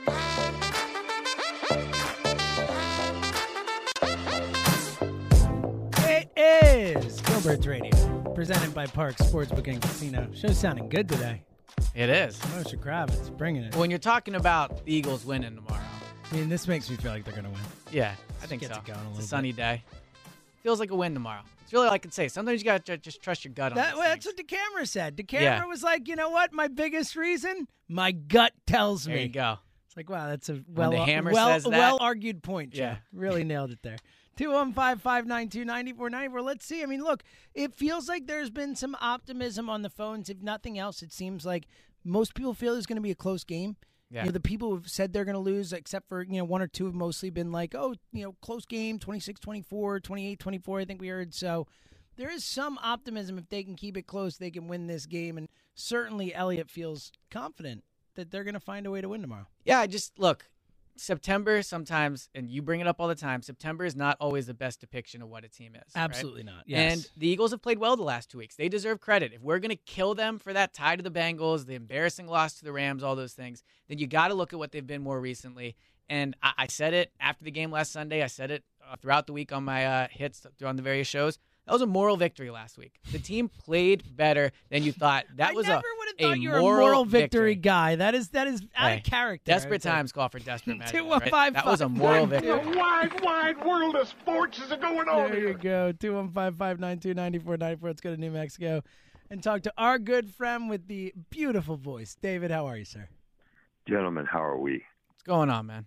S5: It is Go Birds Radio, presented by Parks Sportsbook and Casino. Show's sounding good today.
S6: It is.
S5: Moshe Kravitz bringing it.
S6: When you're talking about the Eagles winning tomorrow.
S5: I mean, this makes me feel like they're going to win.
S6: Yeah, I think so.
S5: It going
S6: it's a sunny day. Feels like a win tomorrow. It's really all I can say. Sometimes you got to just trust your gut on that.
S5: That's what DeCamera said. DeCamera was like, you know what? My biggest reason? My gut tells me.
S6: There you go.
S5: It's like, wow, that's a
S6: well-argued
S5: point.
S6: Yeah.
S5: Really nailed it there. 215-592-9494. Let's see. I mean, look, it feels like there's been some optimism on the phones. If nothing else, it seems like most people feel it's going to be a close game.
S6: Yeah.
S5: You know, the people who've said they're going to lose, except for, one or two have mostly been like, close game, 26-24, 28-24, I think we heard. So there is some optimism. If they can keep it close, they can win this game. And certainly Elliott feels confident that they're going to find a way to win tomorrow.
S6: Yeah, look, September sometimes, and you bring it up all the time, September is not always the best depiction of what a team is.
S5: Absolutely
S6: right?
S5: not, yes.
S6: And the Eagles have played well the last 2 weeks. They deserve credit. If we're going to kill them for that tie to the Bengals, the embarrassing loss to the Rams, all those things, then you got to look at what they've been more recently. And I said it after the game last Sunday. I said it throughout the week on my hits on the various shows. That was a moral victory last week. The team played better than you thought. That was
S5: I never would have thought you were a moral victory guy. That is out of character.
S6: Desperate times call for desperate measures.
S5: 215.
S6: That was a moral victory.
S16: The wide world of sports is going on
S5: There
S16: here.
S5: you go. 215-592-9494. Let's go to New Mexico and talk to our good friend with the beautiful voice. David, how are you, sir?
S17: Gentlemen, how are we?
S6: What's going on, man?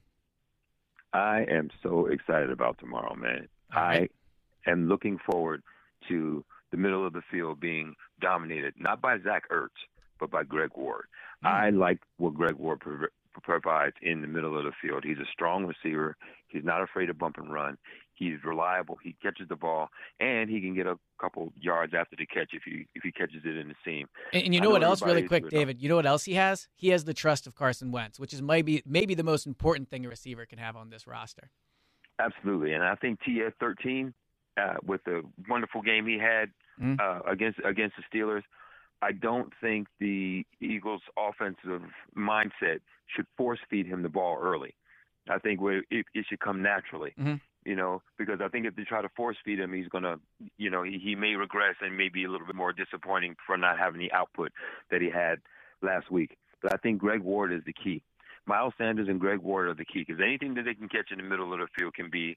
S17: I am so excited about tomorrow, man. I am looking forward to the middle of the field being dominated, not by Zach Ertz, but by Greg Ward. I like what Greg Ward provides in the middle of the field. He's a strong receiver. He's not afraid to bump and run. He's reliable. He catches the ball, and he can get a couple yards after the catch if he catches it in the seam.
S6: And you know what else, really quick, David? You know what else he has? He has the trust of Carson Wentz, which is maybe the most important thing a receiver can have on this roster.
S17: Absolutely, and I think TF13, with the wonderful game he had against the Steelers, I don't think the Eagles' offensive mindset should force feed him the ball early. I think it should come naturally, because I think if they try to force feed him, he's going to, he may regress and may be a little bit more disappointing for not having the output that he had last week. But I think Greg Ward is the key. Miles Sanders and Greg Ward are the key, because anything that they can catch in the middle of the field can be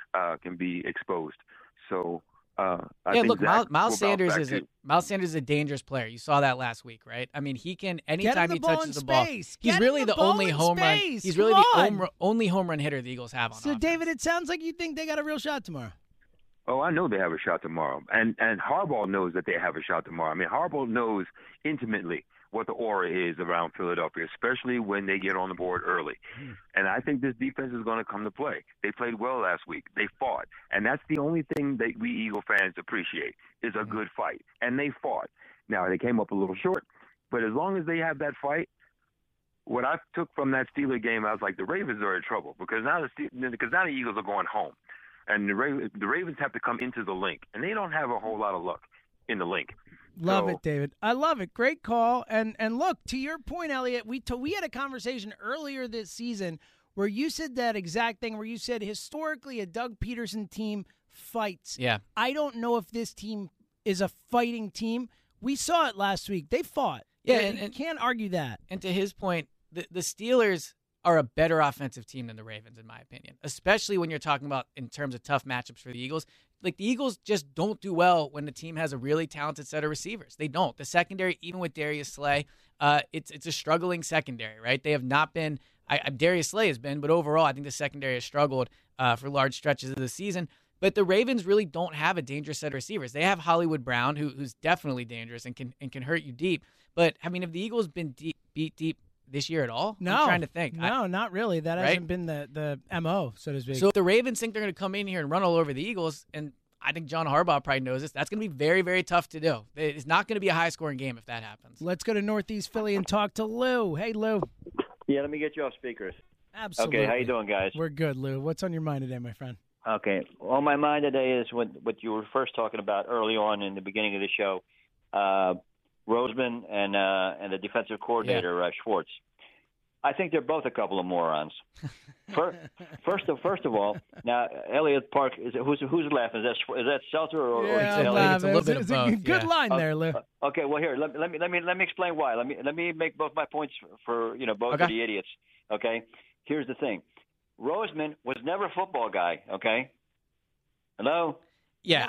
S17: exposed. So I think
S6: Miles Sanders is a dangerous player. You saw that last week, right? I mean, he can anytime he touches the ball, he's really the only home run. He's really the only home run hitter the Eagles have on.
S5: So, offense. David, it sounds like you think they got a real shot tomorrow.
S17: Oh, I know they have a shot tomorrow, and Harbaugh knows that they have a shot tomorrow. I mean, Harbaugh knows intimately what the aura is around Philadelphia, especially when they get on the board early. And I think this defense is going to come to play. They played well last week. They fought. And that's the only thing that we Eagle fans appreciate is a good fight. And they fought. Now, they came up a little short, but as long as they have that fight, what I took from that Steeler game, I was like, the Ravens are in trouble because now the Eagles are going home. And the Ravens have to come into the link. And they don't have a whole lot of luck in the link.
S5: Love it, David. I love it. Great call. And look, to your point, Elliot, we had a conversation earlier this season where you said that exact thing, where you said historically a Doug Peterson team fights.
S6: Yeah.
S5: I don't know if this team is a fighting team. We saw it last week. They fought.
S6: Yeah,
S5: and you can't argue that.
S6: And to his point, the Steelers are a better offensive team than the Ravens, in my opinion, especially when you're talking about in terms of tough matchups for the Eagles. Like, the Eagles just don't do well when the team has a really talented set of receivers. They don't. The secondary, even with Darius Slay, it's a struggling secondary, right? They have not been Darius Slay has been, but overall, I think the secondary has struggled for large stretches of the season. But the Ravens really don't have a dangerous set of receivers. They have Hollywood Brown, who's definitely dangerous and can hurt you deep. But, I mean, have the Eagles been beat deep this year at all?
S5: No.
S6: I'm trying to think.
S5: No, not really. That hasn't been the MO, so to speak.
S6: So if the Ravens think they're going to come in here and run all over the Eagles, and I think John Harbaugh probably knows this, that's going to be very, very tough to do. It's not going to be a high-scoring game if that happens.
S5: Let's go to Northeast Philly and talk to Lou. Hey, Lou.
S18: Yeah, let me get you off speakers.
S5: Absolutely.
S18: Okay, how you doing, guys?
S5: We're good, Lou. What's on your mind today, my friend?
S18: Okay. On my mind today is what you were first talking about early on in the beginning of the show, Roseman and the defensive coordinator, Schwartz. I think they're both a couple of morons. First of all, now Elliott Park who's laughing? Is that Seltzer or
S5: Elliott?
S6: It's a little bit of both.
S5: A good line there, Lou.
S18: Okay, well here let me explain why. Let me make both my points for both of the idiots. Okay, here's the thing: Roseman was never a football guy. Okay, hello.
S6: Yeah,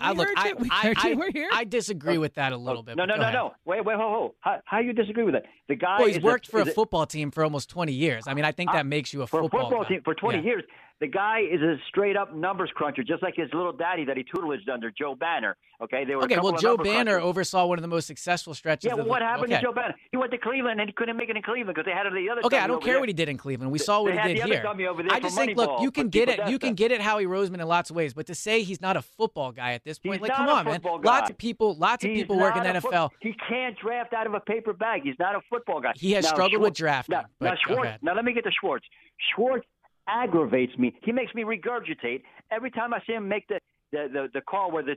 S6: I disagree with that a little bit.
S18: No. Wait, ho. How you disagree with that? The guy
S6: he's worked for a football team for almost 20 years. I mean, I think that makes you a football
S18: team for 20 years. The guy is a straight-up numbers cruncher, just like his little daddy that he tutelaged under, Joe Banner. Okay, they were
S6: Joe Banner oversaw one of the most successful stretches.
S18: Yeah, well, what happened to Joe Banner? He went to Cleveland, and he couldn't make it in Cleveland because they had the other.
S6: Okay, I don't care what he did in Cleveland. We saw what he did here. I just think, look, you can get it. You can get it, Howie Roseman, in lots of ways, but to say he's not a football guy at this point, come on, man. Lots of people work in the NFL.
S18: He can't draft out of a paper bag. He's not a football guy.
S6: He has struggled with drafting.
S18: Now, Schwartz. Now, let me get to Schwartz. Schwartz aggravates me. He makes me regurgitate every time I see him make the call where the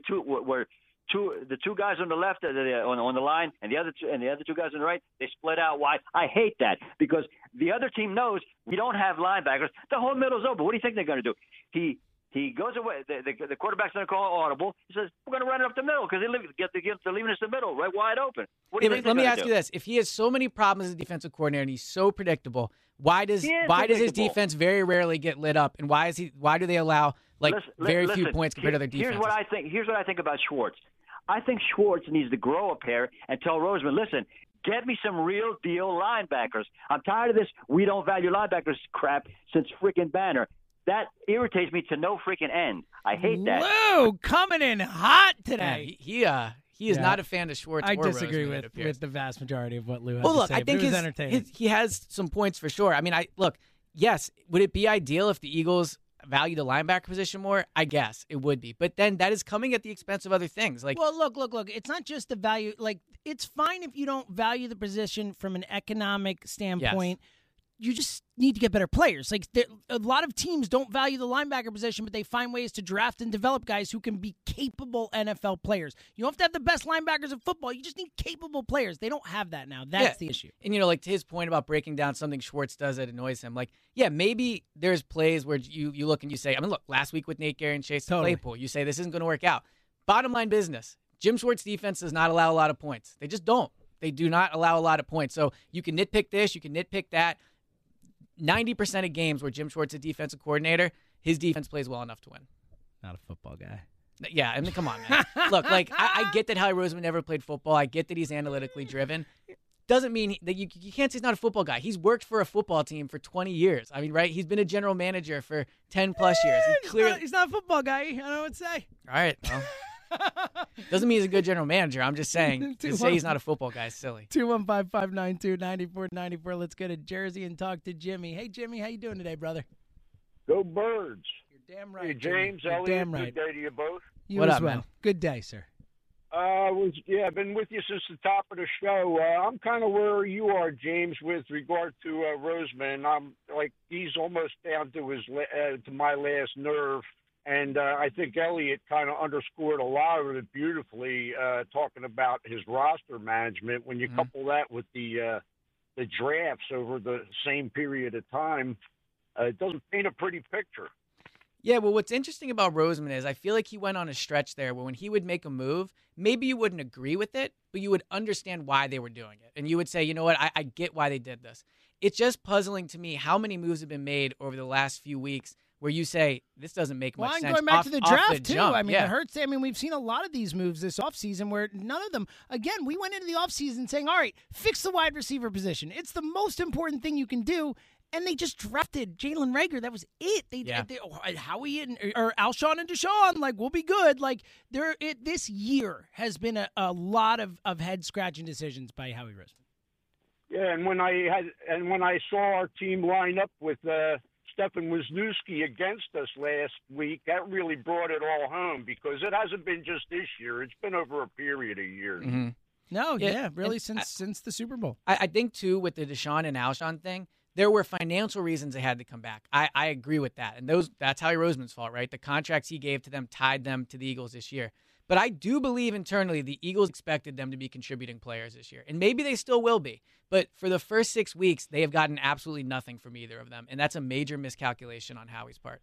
S18: two guys on the left on the line and the other two guys on the right, they split out wide. I hate that because the other team knows we don't have linebackers. The whole middle's open. What do you think they're going to do? He goes away. The quarterback's going to call audible. He says, we're going to run it up the middle because they're leaving us the middle, right wide open. What do you think
S6: let me ask you this. If he has so many problems as a defensive coordinator and he's so predictable, why does his defense very rarely get lit up? And why do they allow very few points compared to their defense?
S18: Here's what I think about Schwartz. I think Schwartz needs to grow a pair and tell Roseman, listen, get me some real deal linebackers. I'm tired of this we don't value linebackers crap since freaking Banner. That irritates me to no freaking end. I hate that.
S5: Whoa, coming in hot today.
S6: Yeah, he is not a fan of Schwartz.
S5: I disagree with the vast majority of what Lou has
S6: to
S5: say.
S6: I think he has some points for sure. I mean, yes, would it be ideal if the Eagles value the linebacker position more? I guess it would be. But then that is coming at the expense of other things.
S5: Well, look. It's not just the value. It's fine if you don't value the position from an economic standpoint. Yes. You just need to get better players. A lot of teams don't value the linebacker position, but they find ways to draft and develop guys who can be capable NFL players. You don't have to have the best linebackers in football. You just need capable players. They don't have that now. That's the issue.
S6: And, to his point about breaking down something Schwartz does that annoys him, maybe there's plays where you look and you say, last week with Nate Gary and Chase Claypool, you say this isn't going to work out. Bottom line business, Jim Schwartz defense does not allow a lot of points. They just don't. They do not allow a lot of points. So you can nitpick this, you can nitpick that. 90% of games where Jim Schwartz is defensive coordinator, his defense plays well enough to win.
S5: Not a football guy.
S6: Yeah, come on, man. Look, I get that Howie Roseman never played football. I get that he's analytically driven. Doesn't mean that you can't say he's not a football guy. He's worked for a football team for 20 years. I mean, right? He's been a general manager for 10-plus years.
S5: He's not a football guy. I don't know what to say.
S6: All right, well. Doesn't mean he's a good general manager. I'm just saying to say he's not a football guy is silly.
S5: 215-592-9494. Let's go to Jersey and talk to Jimmy. Hey, Jimmy, how you doing today, brother?
S16: Go Birds.
S5: You're damn right.
S16: Hey, James, Elliot,
S5: damn right.
S16: Good day to you both.
S5: You what as up, well. Man? Good day, sir.
S16: I've been with you since the top of the show. I'm kind of where you are, James, with regard to Roseman. I'm he's almost down to to my last nerve. And I think Elliot kind of underscored a lot of it beautifully, talking about his roster management. When you couple that with the drafts over the same period of time, it doesn't paint a pretty picture.
S6: Yeah, well, what's interesting about Roseman is I feel like he went on a stretch there where when he would make a move, maybe you wouldn't agree with it, but you would understand why they were doing it. And you would say, you know what, I get why they did this. It's just puzzling to me how many moves have been made over the last few weeks where you say, this doesn't make much sense.
S5: Going back to the draft, too.
S6: Jump.
S5: I mean, it hurts. I mean, we've seen a lot of these moves this offseason where none of them, again, we went into the offseason saying, all right, fix the wide receiver position. It's the most important thing you can do. And they just drafted Jalen Reagor. That was it. Howie or Alshon and Deshaun, we'll be good. This year has been a lot of head-scratching decisions by Howie Roseman.
S16: Yeah, and when I saw our team line up with Stefan Wisniewski against us last week, that really brought it all home because it hasn't been just this year. It's been over a period of years.
S6: Mm-hmm.
S5: No, really since the Super Bowl.
S6: I think, too, with the Deshaun and Alshon thing, there were financial reasons they had to come back. I agree with that. And that's Howie Roseman's fault, right? The contracts he gave to them tied them to the Eagles this year. But I do believe internally the Eagles expected them to be contributing players this year. And maybe they still will be. But for the first 6 weeks, they have gotten absolutely nothing from either of them. And that's a major miscalculation on Howie's part.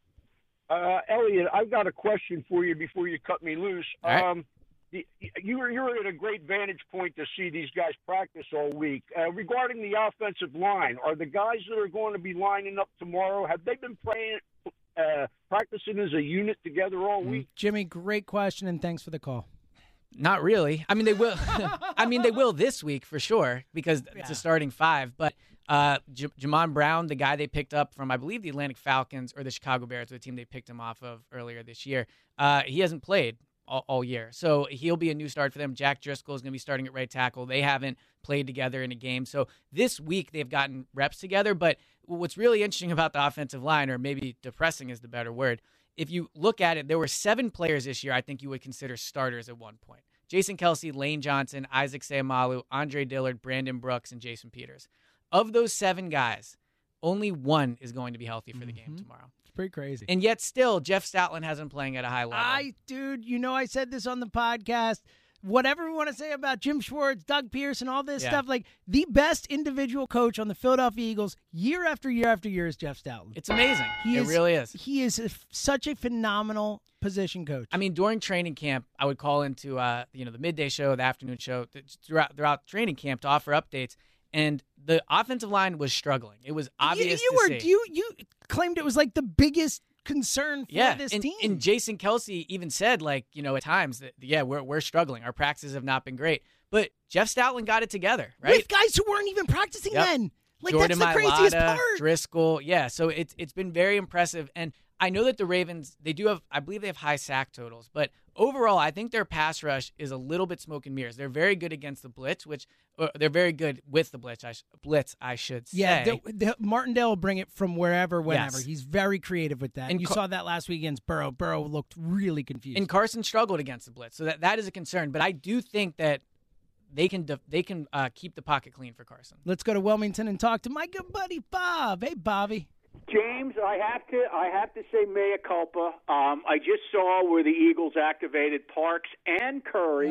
S16: Elliot, I've got a question for you before you cut me loose.
S6: All right.
S16: You're at a great vantage point to see these guys practice all week. Regarding the offensive line, are the guys that are going to be lining up tomorrow, have they been practicing as a unit together all week?
S5: Jimmy, great question, and thanks for the call.
S6: Not really. I mean, they will. They will this week for sure because it's a starting five. But Jamon Brown, the guy they picked up from, I believe, the Atlantic Falcons or the Chicago Bears, the team they picked him off of earlier this year, he hasn't played all year. So he'll be a new start for them. Jack Driscoll is going to be starting at right tackle. They haven't played together in a game. So this week they've gotten reps together. But what's really interesting about the offensive line, or maybe depressing is the better word, if you look at it, there were 7 players this year I think you would consider starters at one point. Jason Kelce, Lane Johnson, Isaac Seumalo, Andre Dillard, Brandon Brooks, and Jason Peters. Of those 7 guys, only 1 is going to be healthy for the game tomorrow.
S5: It's pretty crazy.
S6: And yet still, Jeff Stoutland hasn't playing at a high level.
S5: Dude, I said this on the podcast. Whatever we want to say about Jim Schwartz, Doug Pearson, all this stuff, like the best individual coach on the Philadelphia Eagles year after year after year is Jeff Stoutland.
S6: It's amazing. It really is.
S5: He is such a phenomenal position coach.
S6: I mean, during training camp, I would call into the midday show, the afternoon show, throughout training camp to offer updates. And the offensive line was struggling. It was obvious to see.
S5: You claimed it was like the biggest concern for this team.
S6: And Jason Kelce even said, at times that, we're struggling. Our practices have not been great. But Jeff Stoutland got it together, right?
S5: With guys who weren't even practicing then.
S6: Jordan
S5: that's the craziest part.
S6: Driscoll. Yeah, so it's been very impressive. And I know that the Ravens, I believe they have high sack totals. But overall, I think their pass rush is a little bit smoke and mirrors. They're very good against the blitz, they're very good with the blitz, I should say.
S5: Yeah, Martindale will bring it from wherever, whenever.
S6: Yes.
S5: He's very creative with that. And you saw that last week against Burrow. Burrow looked really confused.
S6: And Carson struggled against the blitz, so that is a concern. But I do think that they can keep the pocket clean for Carson.
S5: Let's go to Wilmington and talk to my good buddy Bob. Hey, Bobby.
S19: James, I have to say mea culpa. I just saw where the Eagles activated Parks and Curry.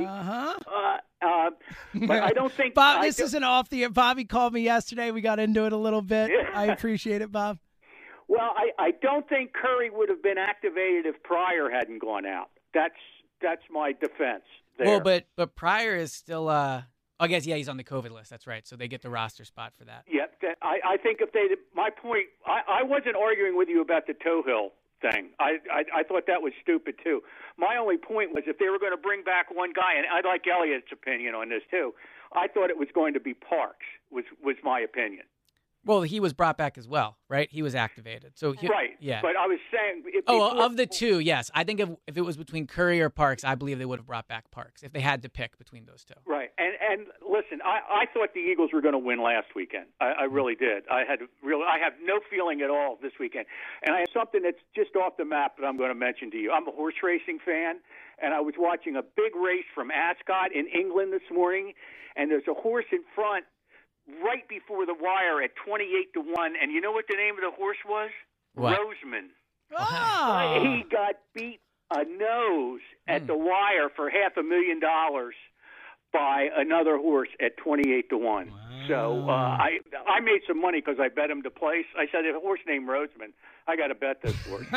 S19: But I don't think
S5: Bob. This isn't off the air. Bobby called me yesterday. We got into it a little bit. I appreciate it, Bob.
S19: Well, I don't think Curry would have been activated if Pryor hadn't gone out. That's my defense there.
S6: Well, but Pryor is still. I guess, he's on the COVID list. That's right. So they get the roster spot for that.
S19: Yeah, I think if they – my point – I wasn't arguing with you about the Tohill thing. I thought that was stupid too. My only point was if they were going to bring back one guy, and I like Elliott's opinion on this too, I thought it was going to be Parks was my opinion.
S6: Well, he was brought back as well, right? He was activated.
S19: Right.
S6: Yeah.
S19: But I was saying...
S6: of the two, yes. I think if it was between Curry or Parks, I believe they would have brought back Parks if they had to pick between those two.
S19: Right. And listen, I thought the Eagles were going to win last weekend. I really did. I have no feeling at all this weekend. And I have something that's just off the map that I'm going to mention to you. I'm a horse racing fan, and I was watching a big race from Ascot in England this morning, and there's a horse in front right before the wire at 28-1, and you know what the name of the horse was?
S6: What?
S19: Roseman.
S5: Oh!
S19: He got beat a nose at the wire for $500,000 by another horse at 28-1. Wow. So I made some money because I bet him to place. I said, a horse named Roseman, I got to bet this horse.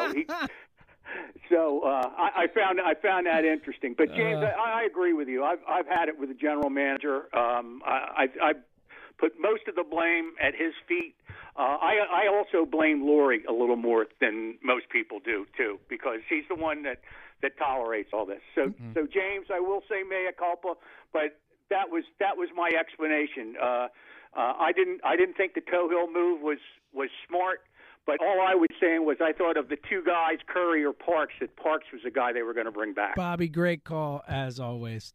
S19: So I found that interesting. But James, I agree with you. I've had it with the general manager. I put most of the blame at his feet. I also blame Lurie a little more than most people do too, because he's the one that tolerates all this. So so James, I will say mea culpa, but that was my explanation. I didn't think the Tohill move was smart. But all I was saying was I thought of the two guys, Curry or Parks, that Parks was the guy they were going to bring back.
S5: Bobby, great call as always.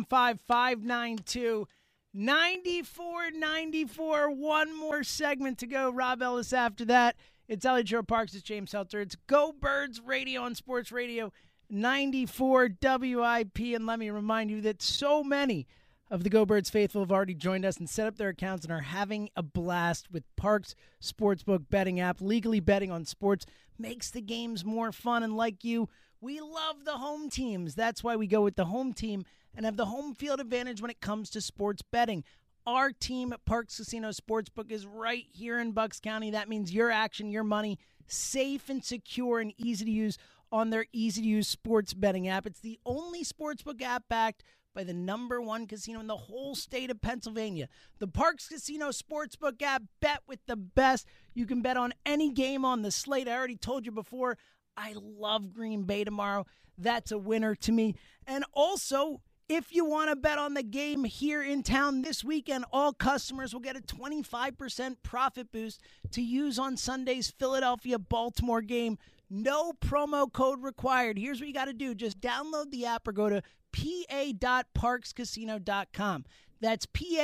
S5: 215-592-9494. One more segment to go. Rob Ellis after that. It's Elliott Shore Parks. It's James Seltzer. It's Go Birds Radio on Sports Radio 94 WIP. And let me remind you that so many of the Go Birds faithful have already joined us and set up their accounts and are having a blast with Parks Sportsbook betting app. Legally betting on sports makes the games more fun. And like you, we love the home teams. That's why we go with the home team and have the home field advantage when it comes to sports betting. Our team at Parks Casino Sportsbook is right here in Bucks County. That means your action, your money, safe and secure and easy to use on their easy-to-use sports betting app. It's the only sportsbook app backed by the #1 casino in the whole state of Pennsylvania. The Parks Casino Sportsbook app, bet with the best. You can bet on any game on the slate. I already told you before, I love Green Bay tomorrow. That's a winner to me. And also, If you want to bet on the game here in town this weekend, all customers will get a 25% profit boost to use on Sunday's Philadelphia-Baltimore game. No promo code required. Here's what you got to do. Just download the app or go to pa.parxcasino.com. That's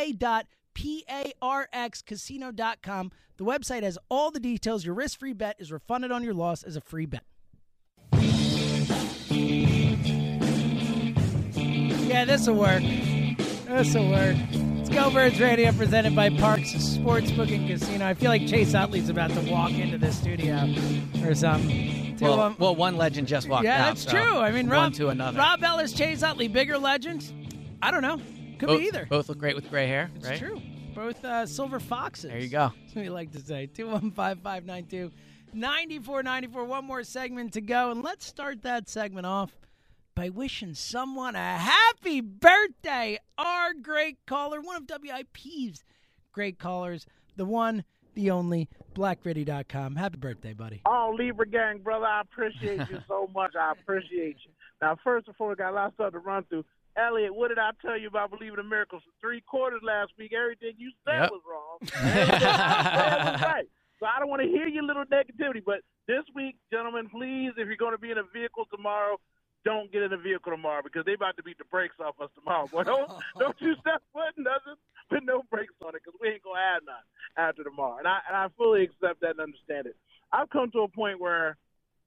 S5: pa.parxcasino.com. The website has all the details. Your risk-free bet is refunded on your loss as a free bet. Yeah, this'll work. This'll work. It's Go Birds Radio, presented by Parks Sportsbook and Casino. I feel like Chase Utley's about to walk into the studio or something.
S6: Well, one legend just walked out.
S5: Yeah, that's true. I mean,
S6: one to another.
S5: Rob Ellis, Chase Utley, bigger legends? I don't know. Could be either.
S6: Both look great with gray hair,
S5: It's
S6: right?
S5: true. Both silver foxes.
S6: There you go.
S5: That's what we like to say. 215-592-9494. One more segment to go, and let's start that segment off by wishing someone a happy birthday. Our great caller, one of WIP's great callers, the one, the only, BlackRiddy.com. Happy birthday, buddy.
S20: Oh, Libra gang, brother, I appreciate you so much. I appreciate you. Now, first, before we got a lot of stuff to run through, Elliot, what did I tell you about believing in miracles? For 3 quarters last week, everything you said was wrong. Everything you said was right. So I don't want to hear your little negativity. But this week, gentlemen, please, if you're going to be in a vehicle tomorrow, don't get in a vehicle tomorrow because they about to beat the brakes off us tomorrow. Boy, don't you step foot in nothing with no brakes on it because we ain't going to have none after tomorrow. And I fully accept that and understand it. I've come to a point where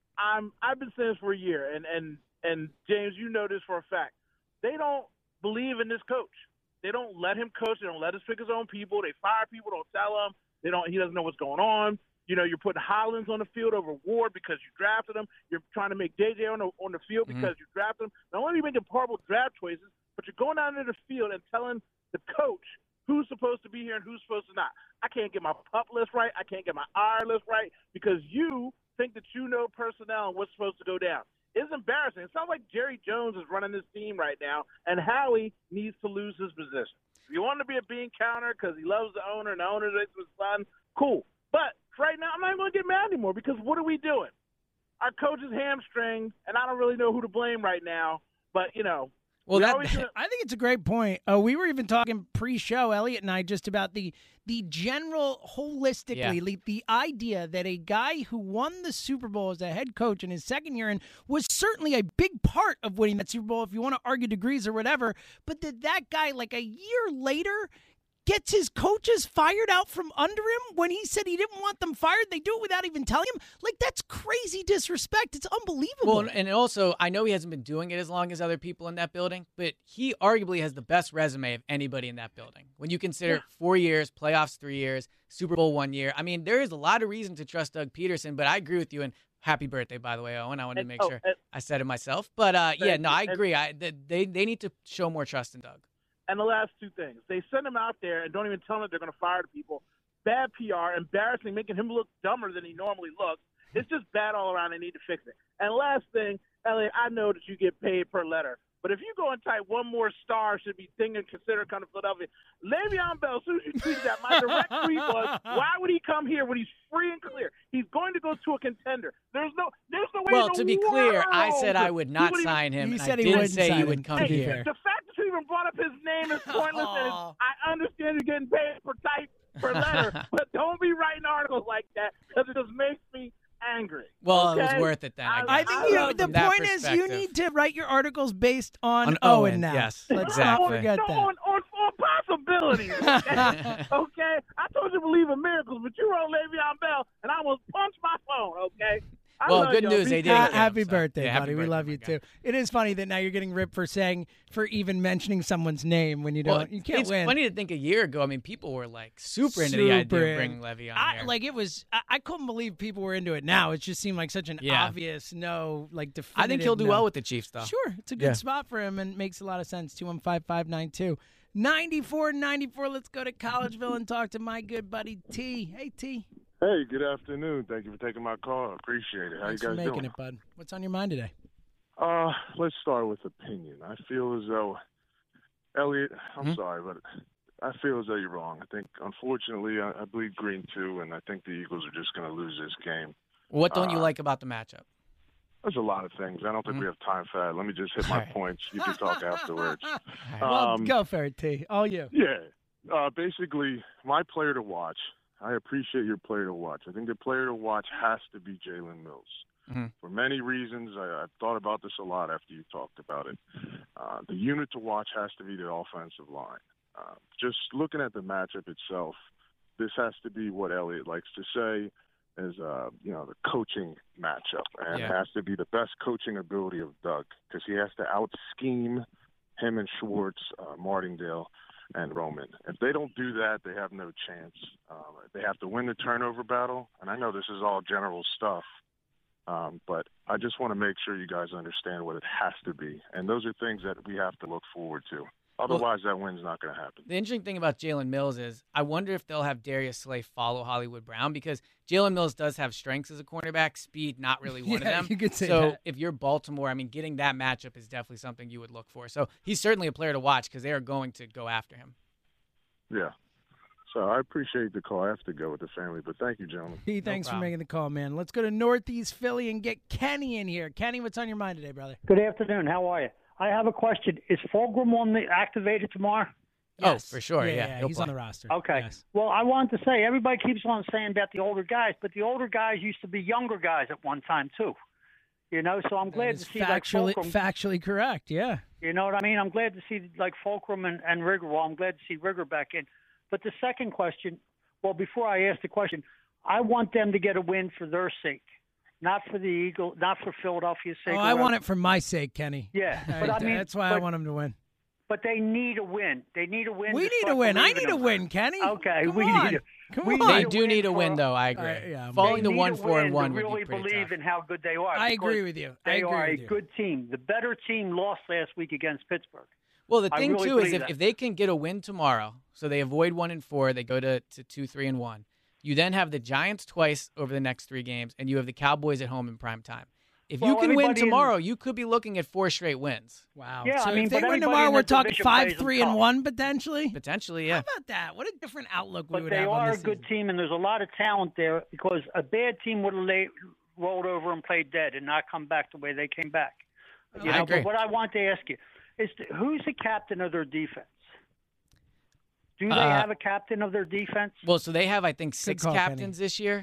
S20: I've been saying this for a year, and James, you know this for a fact. They don't believe in this coach. They don't let him coach. They don't let us pick his own people. They fire people, don't tell him. He doesn't know what's going on. You know, you're putting Hollins on the field over Ward because you drafted him. You're trying to make JJ on the field because you drafted him. Not only are you making horrible draft choices, but you're going out into the field and telling the coach who's supposed to be here and who's supposed to not. I can't get my pup list right. I can't get my IR list right because you think that you know personnel and what's supposed to go down. It's embarrassing. It sounds like Jerry Jones is running this team right now, and Howie needs to lose his position. If you want to be a bean counter because he loves the owner and the owner is his son, cool. But right now, I'm not going to get mad anymore because what are we doing? Our coach is hamstring, and I don't really know who to blame right now. But, you know.
S5: Well, I think it's a great point. We were even talking pre-show, Elliot and I, just about the general, holistically, the idea that a guy who won the Super Bowl as a head coach in his second year and was certainly a big part of winning that Super Bowl, if you want to argue degrees or whatever, but that guy, like a year later, gets his coaches fired out from under him when he said he didn't want them fired. They do it without even telling him. Like, that's crazy disrespect. It's unbelievable.
S6: Well, and also, I know he hasn't been doing it as long as other people in that building, but he arguably has the best resume of anybody in that building. When you consider 4 years, playoffs 3 years, Super Bowl 1 year. I mean, there is a lot of reason to trust Doug Peterson, but I agree with you. And happy birthday, by the way, Owen. I wanted to make sure I said it myself. But, I agree. They need to show more trust in Doug.
S20: And the last 2 things. They send him out there and don't even tell him that they're going to fire the people. Bad PR, embarrassing, making him look dumber than he normally looks. It's just bad all around. They need to fix it. And last thing, Elliot, I know that you get paid per letter. But if you go and type one more star should be thinking, consider coming to Philadelphia. Le'Veon Bell, as soon as you tweeted that, my direct tweet was, why would he come here when he's free and clear? He's going to go to a contender. There's no way.
S6: Well, to be clear, I said I would not sign him.
S5: He said
S6: I didn't say he would come here.
S20: The fact that you even brought up his name is pointless. And I understand you're getting paid per letter, but don't be writing articles like that because it just makes me angry.
S6: Well, it was worth it then.
S5: I think the point is you need to write your articles based on Owen now.
S6: Yes,
S5: Let's
S6: exactly.
S5: not forget that.
S20: On possibilities. Okay? I told you to believe in miracles, but you wrote Le'Veon Bell, and I almost punched my phone, okay?
S6: Well, good news, they did.
S5: Happy birthday,
S6: yeah,
S5: buddy. We love you, too. It is funny that now you're getting ripped for even mentioning someone's name when you don't. You can't win.
S6: It's funny to think a year ago, I mean, people were, like, super into the idea of bringing Le'Veon here.
S5: Like, it was, I couldn't believe people were into it now. It just seemed like such an obvious definitive
S6: I think he'll do well with the Chiefs, though.
S5: Sure. It's a good spot for him and makes a lot of sense. 215-592-9494. Let's go to Collegeville and talk to my good buddy T. Hey, T.
S21: Hey, good afternoon. Thank you for taking my call. I appreciate it. How
S5: Thanks
S21: you guys
S5: for making
S21: doing?
S5: it, bud. What's on your mind today?
S21: Let's start with opinion. I feel as though, Elliot, I'm sorry, but I feel as though you're wrong. I think, unfortunately, I bleed green too, and I think the Eagles are just going to lose this game.
S6: What don't you like about the matchup?
S21: There's a lot of things. I don't think we have time for that. Let me just hit my points. You can talk afterwards.
S5: Well, go for it, T. All you.
S21: Yeah. Basically, my player to watch, I appreciate your player to watch. I think the player to watch has to be Jalen Mills. For many reasons. I've thought about this a lot after you talked about it. The unit to watch has to be the offensive line. Just looking at the matchup itself, this has to be what Elliott likes to say is, the coaching matchup. And it has to be the best coaching ability of Doug because he has to out-scheme him and Schwartz, Martingale, and Roman. If they don't do that, they have no chance. They have to win the turnover battle. And I know this is all general stuff, but I just want to make sure you guys understand what it has to be. And those are things that we have to look forward to. Otherwise, that win's not going to happen.
S6: The interesting thing about Jalen Mills is I wonder if they'll have Darius Slay follow Hollywood Brown because Jalen Mills does have strengths as a cornerback, speed not really one of them.
S5: You could say
S6: so
S5: that.
S6: if you're Baltimore, getting that matchup is definitely something you would look for. So he's certainly a player to watch because they are going to go after him.
S21: Yeah. So I appreciate the call. I have to go with the family, but thank you, gentlemen.
S5: P, thanks for making the call, man. Let's go to Northeast Philly and get Kenny in here. Kenny, what's on your mind today, brother?
S1: Good afternoon. How are you? I have a question. Is Fulgham activated tomorrow?
S6: Yes. Oh, for sure.
S5: Yeah, he's on the roster.
S1: Okay.
S5: Yes.
S1: Well, I wanted to say, everybody keeps on saying about the older guys, but the older guys used to be younger guys at one time, too. So I'm glad to see
S5: factually correct, yeah.
S1: You know what I mean? I'm glad to see Fulcrum and Rigger. Well, I'm glad to see Rigger back in. But the second question, before I ask the question, I want them to get a win for their sake. Not for the Eagles, not for Philadelphia's sake.
S5: I want it for my sake, Kenny.
S1: Yeah,
S5: but that's why I want them to win.
S1: But they need a win. They need a win.
S5: We need a win. I need a win, Kenny.
S1: Okay,
S5: Come on.
S6: They do need a win, though. I agree. Falling to 1-4-1 would be
S1: really
S6: pretty
S1: believe
S6: tough.
S1: in how good they are.
S5: I agree with you.
S1: They are a good team. The better team lost last week against Pittsburgh.
S6: Well, the thing too is if they can get a win tomorrow, so they avoid 1-4, they go to 2-3-1. You then have the Giants twice over the next 3 games, and you have the Cowboys at home in prime time. If you can win tomorrow, you could be looking at 4 straight wins.
S5: Wow.
S1: Yeah,
S5: so if they win tomorrow, we're talking 5-3-1 potentially?
S6: Potentially, yeah.
S5: How about that? What a different outlook we
S1: But
S5: would
S1: they
S5: have on
S1: are
S5: this
S1: a good team, and there's a lot of talent there because a bad team would have rolled over and played dead and not come back the way they came back.
S6: I agree.
S1: But what I want to ask you is who's the captain of their defense? Do they have a captain of their defense?
S6: Well, so they have, I think, 6 captains this year.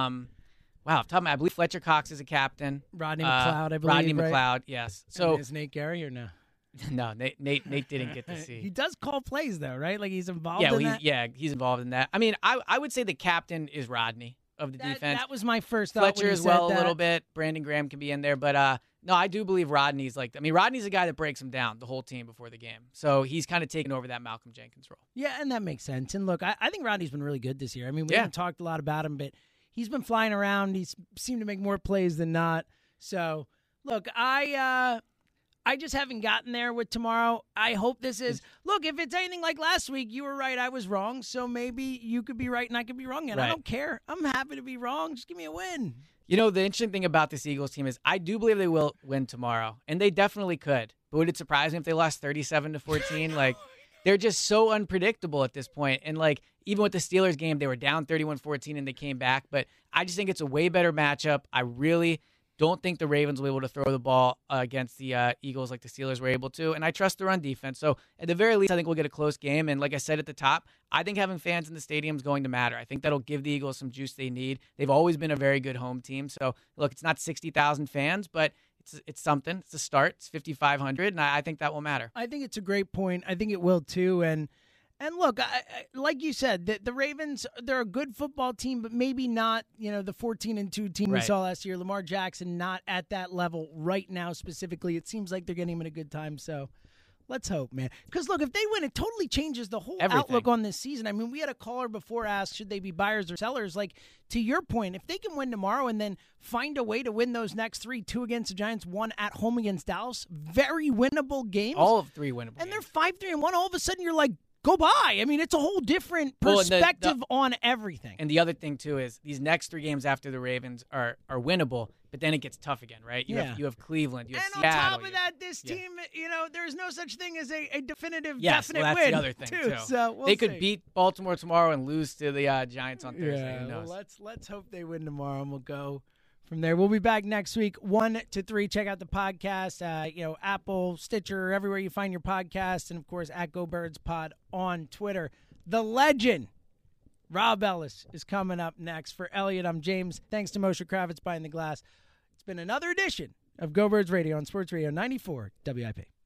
S6: Wow, I believe Fletcher Cox is a captain.
S5: Rodney McLeod, I believe.
S6: Rodney
S5: right?
S6: McLeod, yes. So
S5: is Nate Gary or no?
S6: No, Nate didn't get to see.
S5: He does call plays though, right? Like he's involved in that?
S6: Yeah, he's involved in that. I would say the captain is Rodney of the defense.
S5: That was my first thought.
S6: Fletcher as well a little bit. Brandon Graham can be in there, but no, I do believe Rodney's Rodney's a guy that breaks them down, the whole team before the game. So he's kind of taken over that Malcolm Jenkins role.
S5: Yeah, and that makes sense. And look, I think Rodney's been really good this year. We haven't talked a lot about him, but he's been flying around. He's seemed to make more plays than not. So, look, I just haven't gotten there with tomorrow. I hope this is – look, if it's anything like last week, you were right, I was wrong. So maybe you could be right and I could be wrong. And I don't care. I'm happy to be wrong. Just give me a win.
S6: The interesting thing about this Eagles team is I do believe they will win tomorrow, and they definitely could. But would it surprise me if they lost 37-14? They're just so unpredictable at this point. And, even with the Steelers game, they were down 31-14 and they came back. But I just think it's a way better matchup. I really don't think the Ravens will be able to throw the ball against the Eagles like the Steelers were able to. And I trust the run defense. So at the very least, I think we'll get a close game. And like I said at the top, I think having fans in the stadium is going to matter. I think that'll give the Eagles some juice they need. They've always been a very good home team. So, look, it's not 60,000 fans, but it's something. It's a start. It's 5,500, and I think that will matter.
S5: I think it's a great point. I think it will too. And look, like you said, the Ravens, they're a good football team, but maybe not, the 14-2 team we saw last year. Lamar Jackson not at that level right now specifically. It seems like they're getting him at a good time. So let's hope, man. Because, look, if they win, it totally changes the whole outlook on this season. We had a caller before ask, should they be buyers or sellers? To your point, if they can win tomorrow and then find a way to win those next 3, 2 against the Giants, 1 at home against Dallas, very winnable games.
S6: All of 3 winnable
S5: and games. They're 5-3-1. All of a sudden, you're like, go by. It's a whole different perspective on everything.
S6: And the other thing, too, is these next 3 games after the Ravens are winnable, but then it gets tough again, right? You have Cleveland, you have
S5: Seattle. And on top of that, this team, there's no such thing as a definite
S6: that's
S5: win.
S6: That's the other thing, too.
S5: So
S6: they could beat Baltimore tomorrow and lose to the Giants on Thursday.
S5: Yeah,
S6: Who knows?
S5: Well, let's hope they win tomorrow, and we'll go from there. We'll be back next week, 1 to 3. Check out the podcast, Apple, Stitcher, everywhere you find your podcast, and, of course, at Go Birds Pod on Twitter. The legend, Rob Ellis, is coming up next. For Elliot, I'm James. Thanks to Moshe Kravitz behind the glass. It's been another edition of Go Birds Radio on Sports Radio 94 WIP.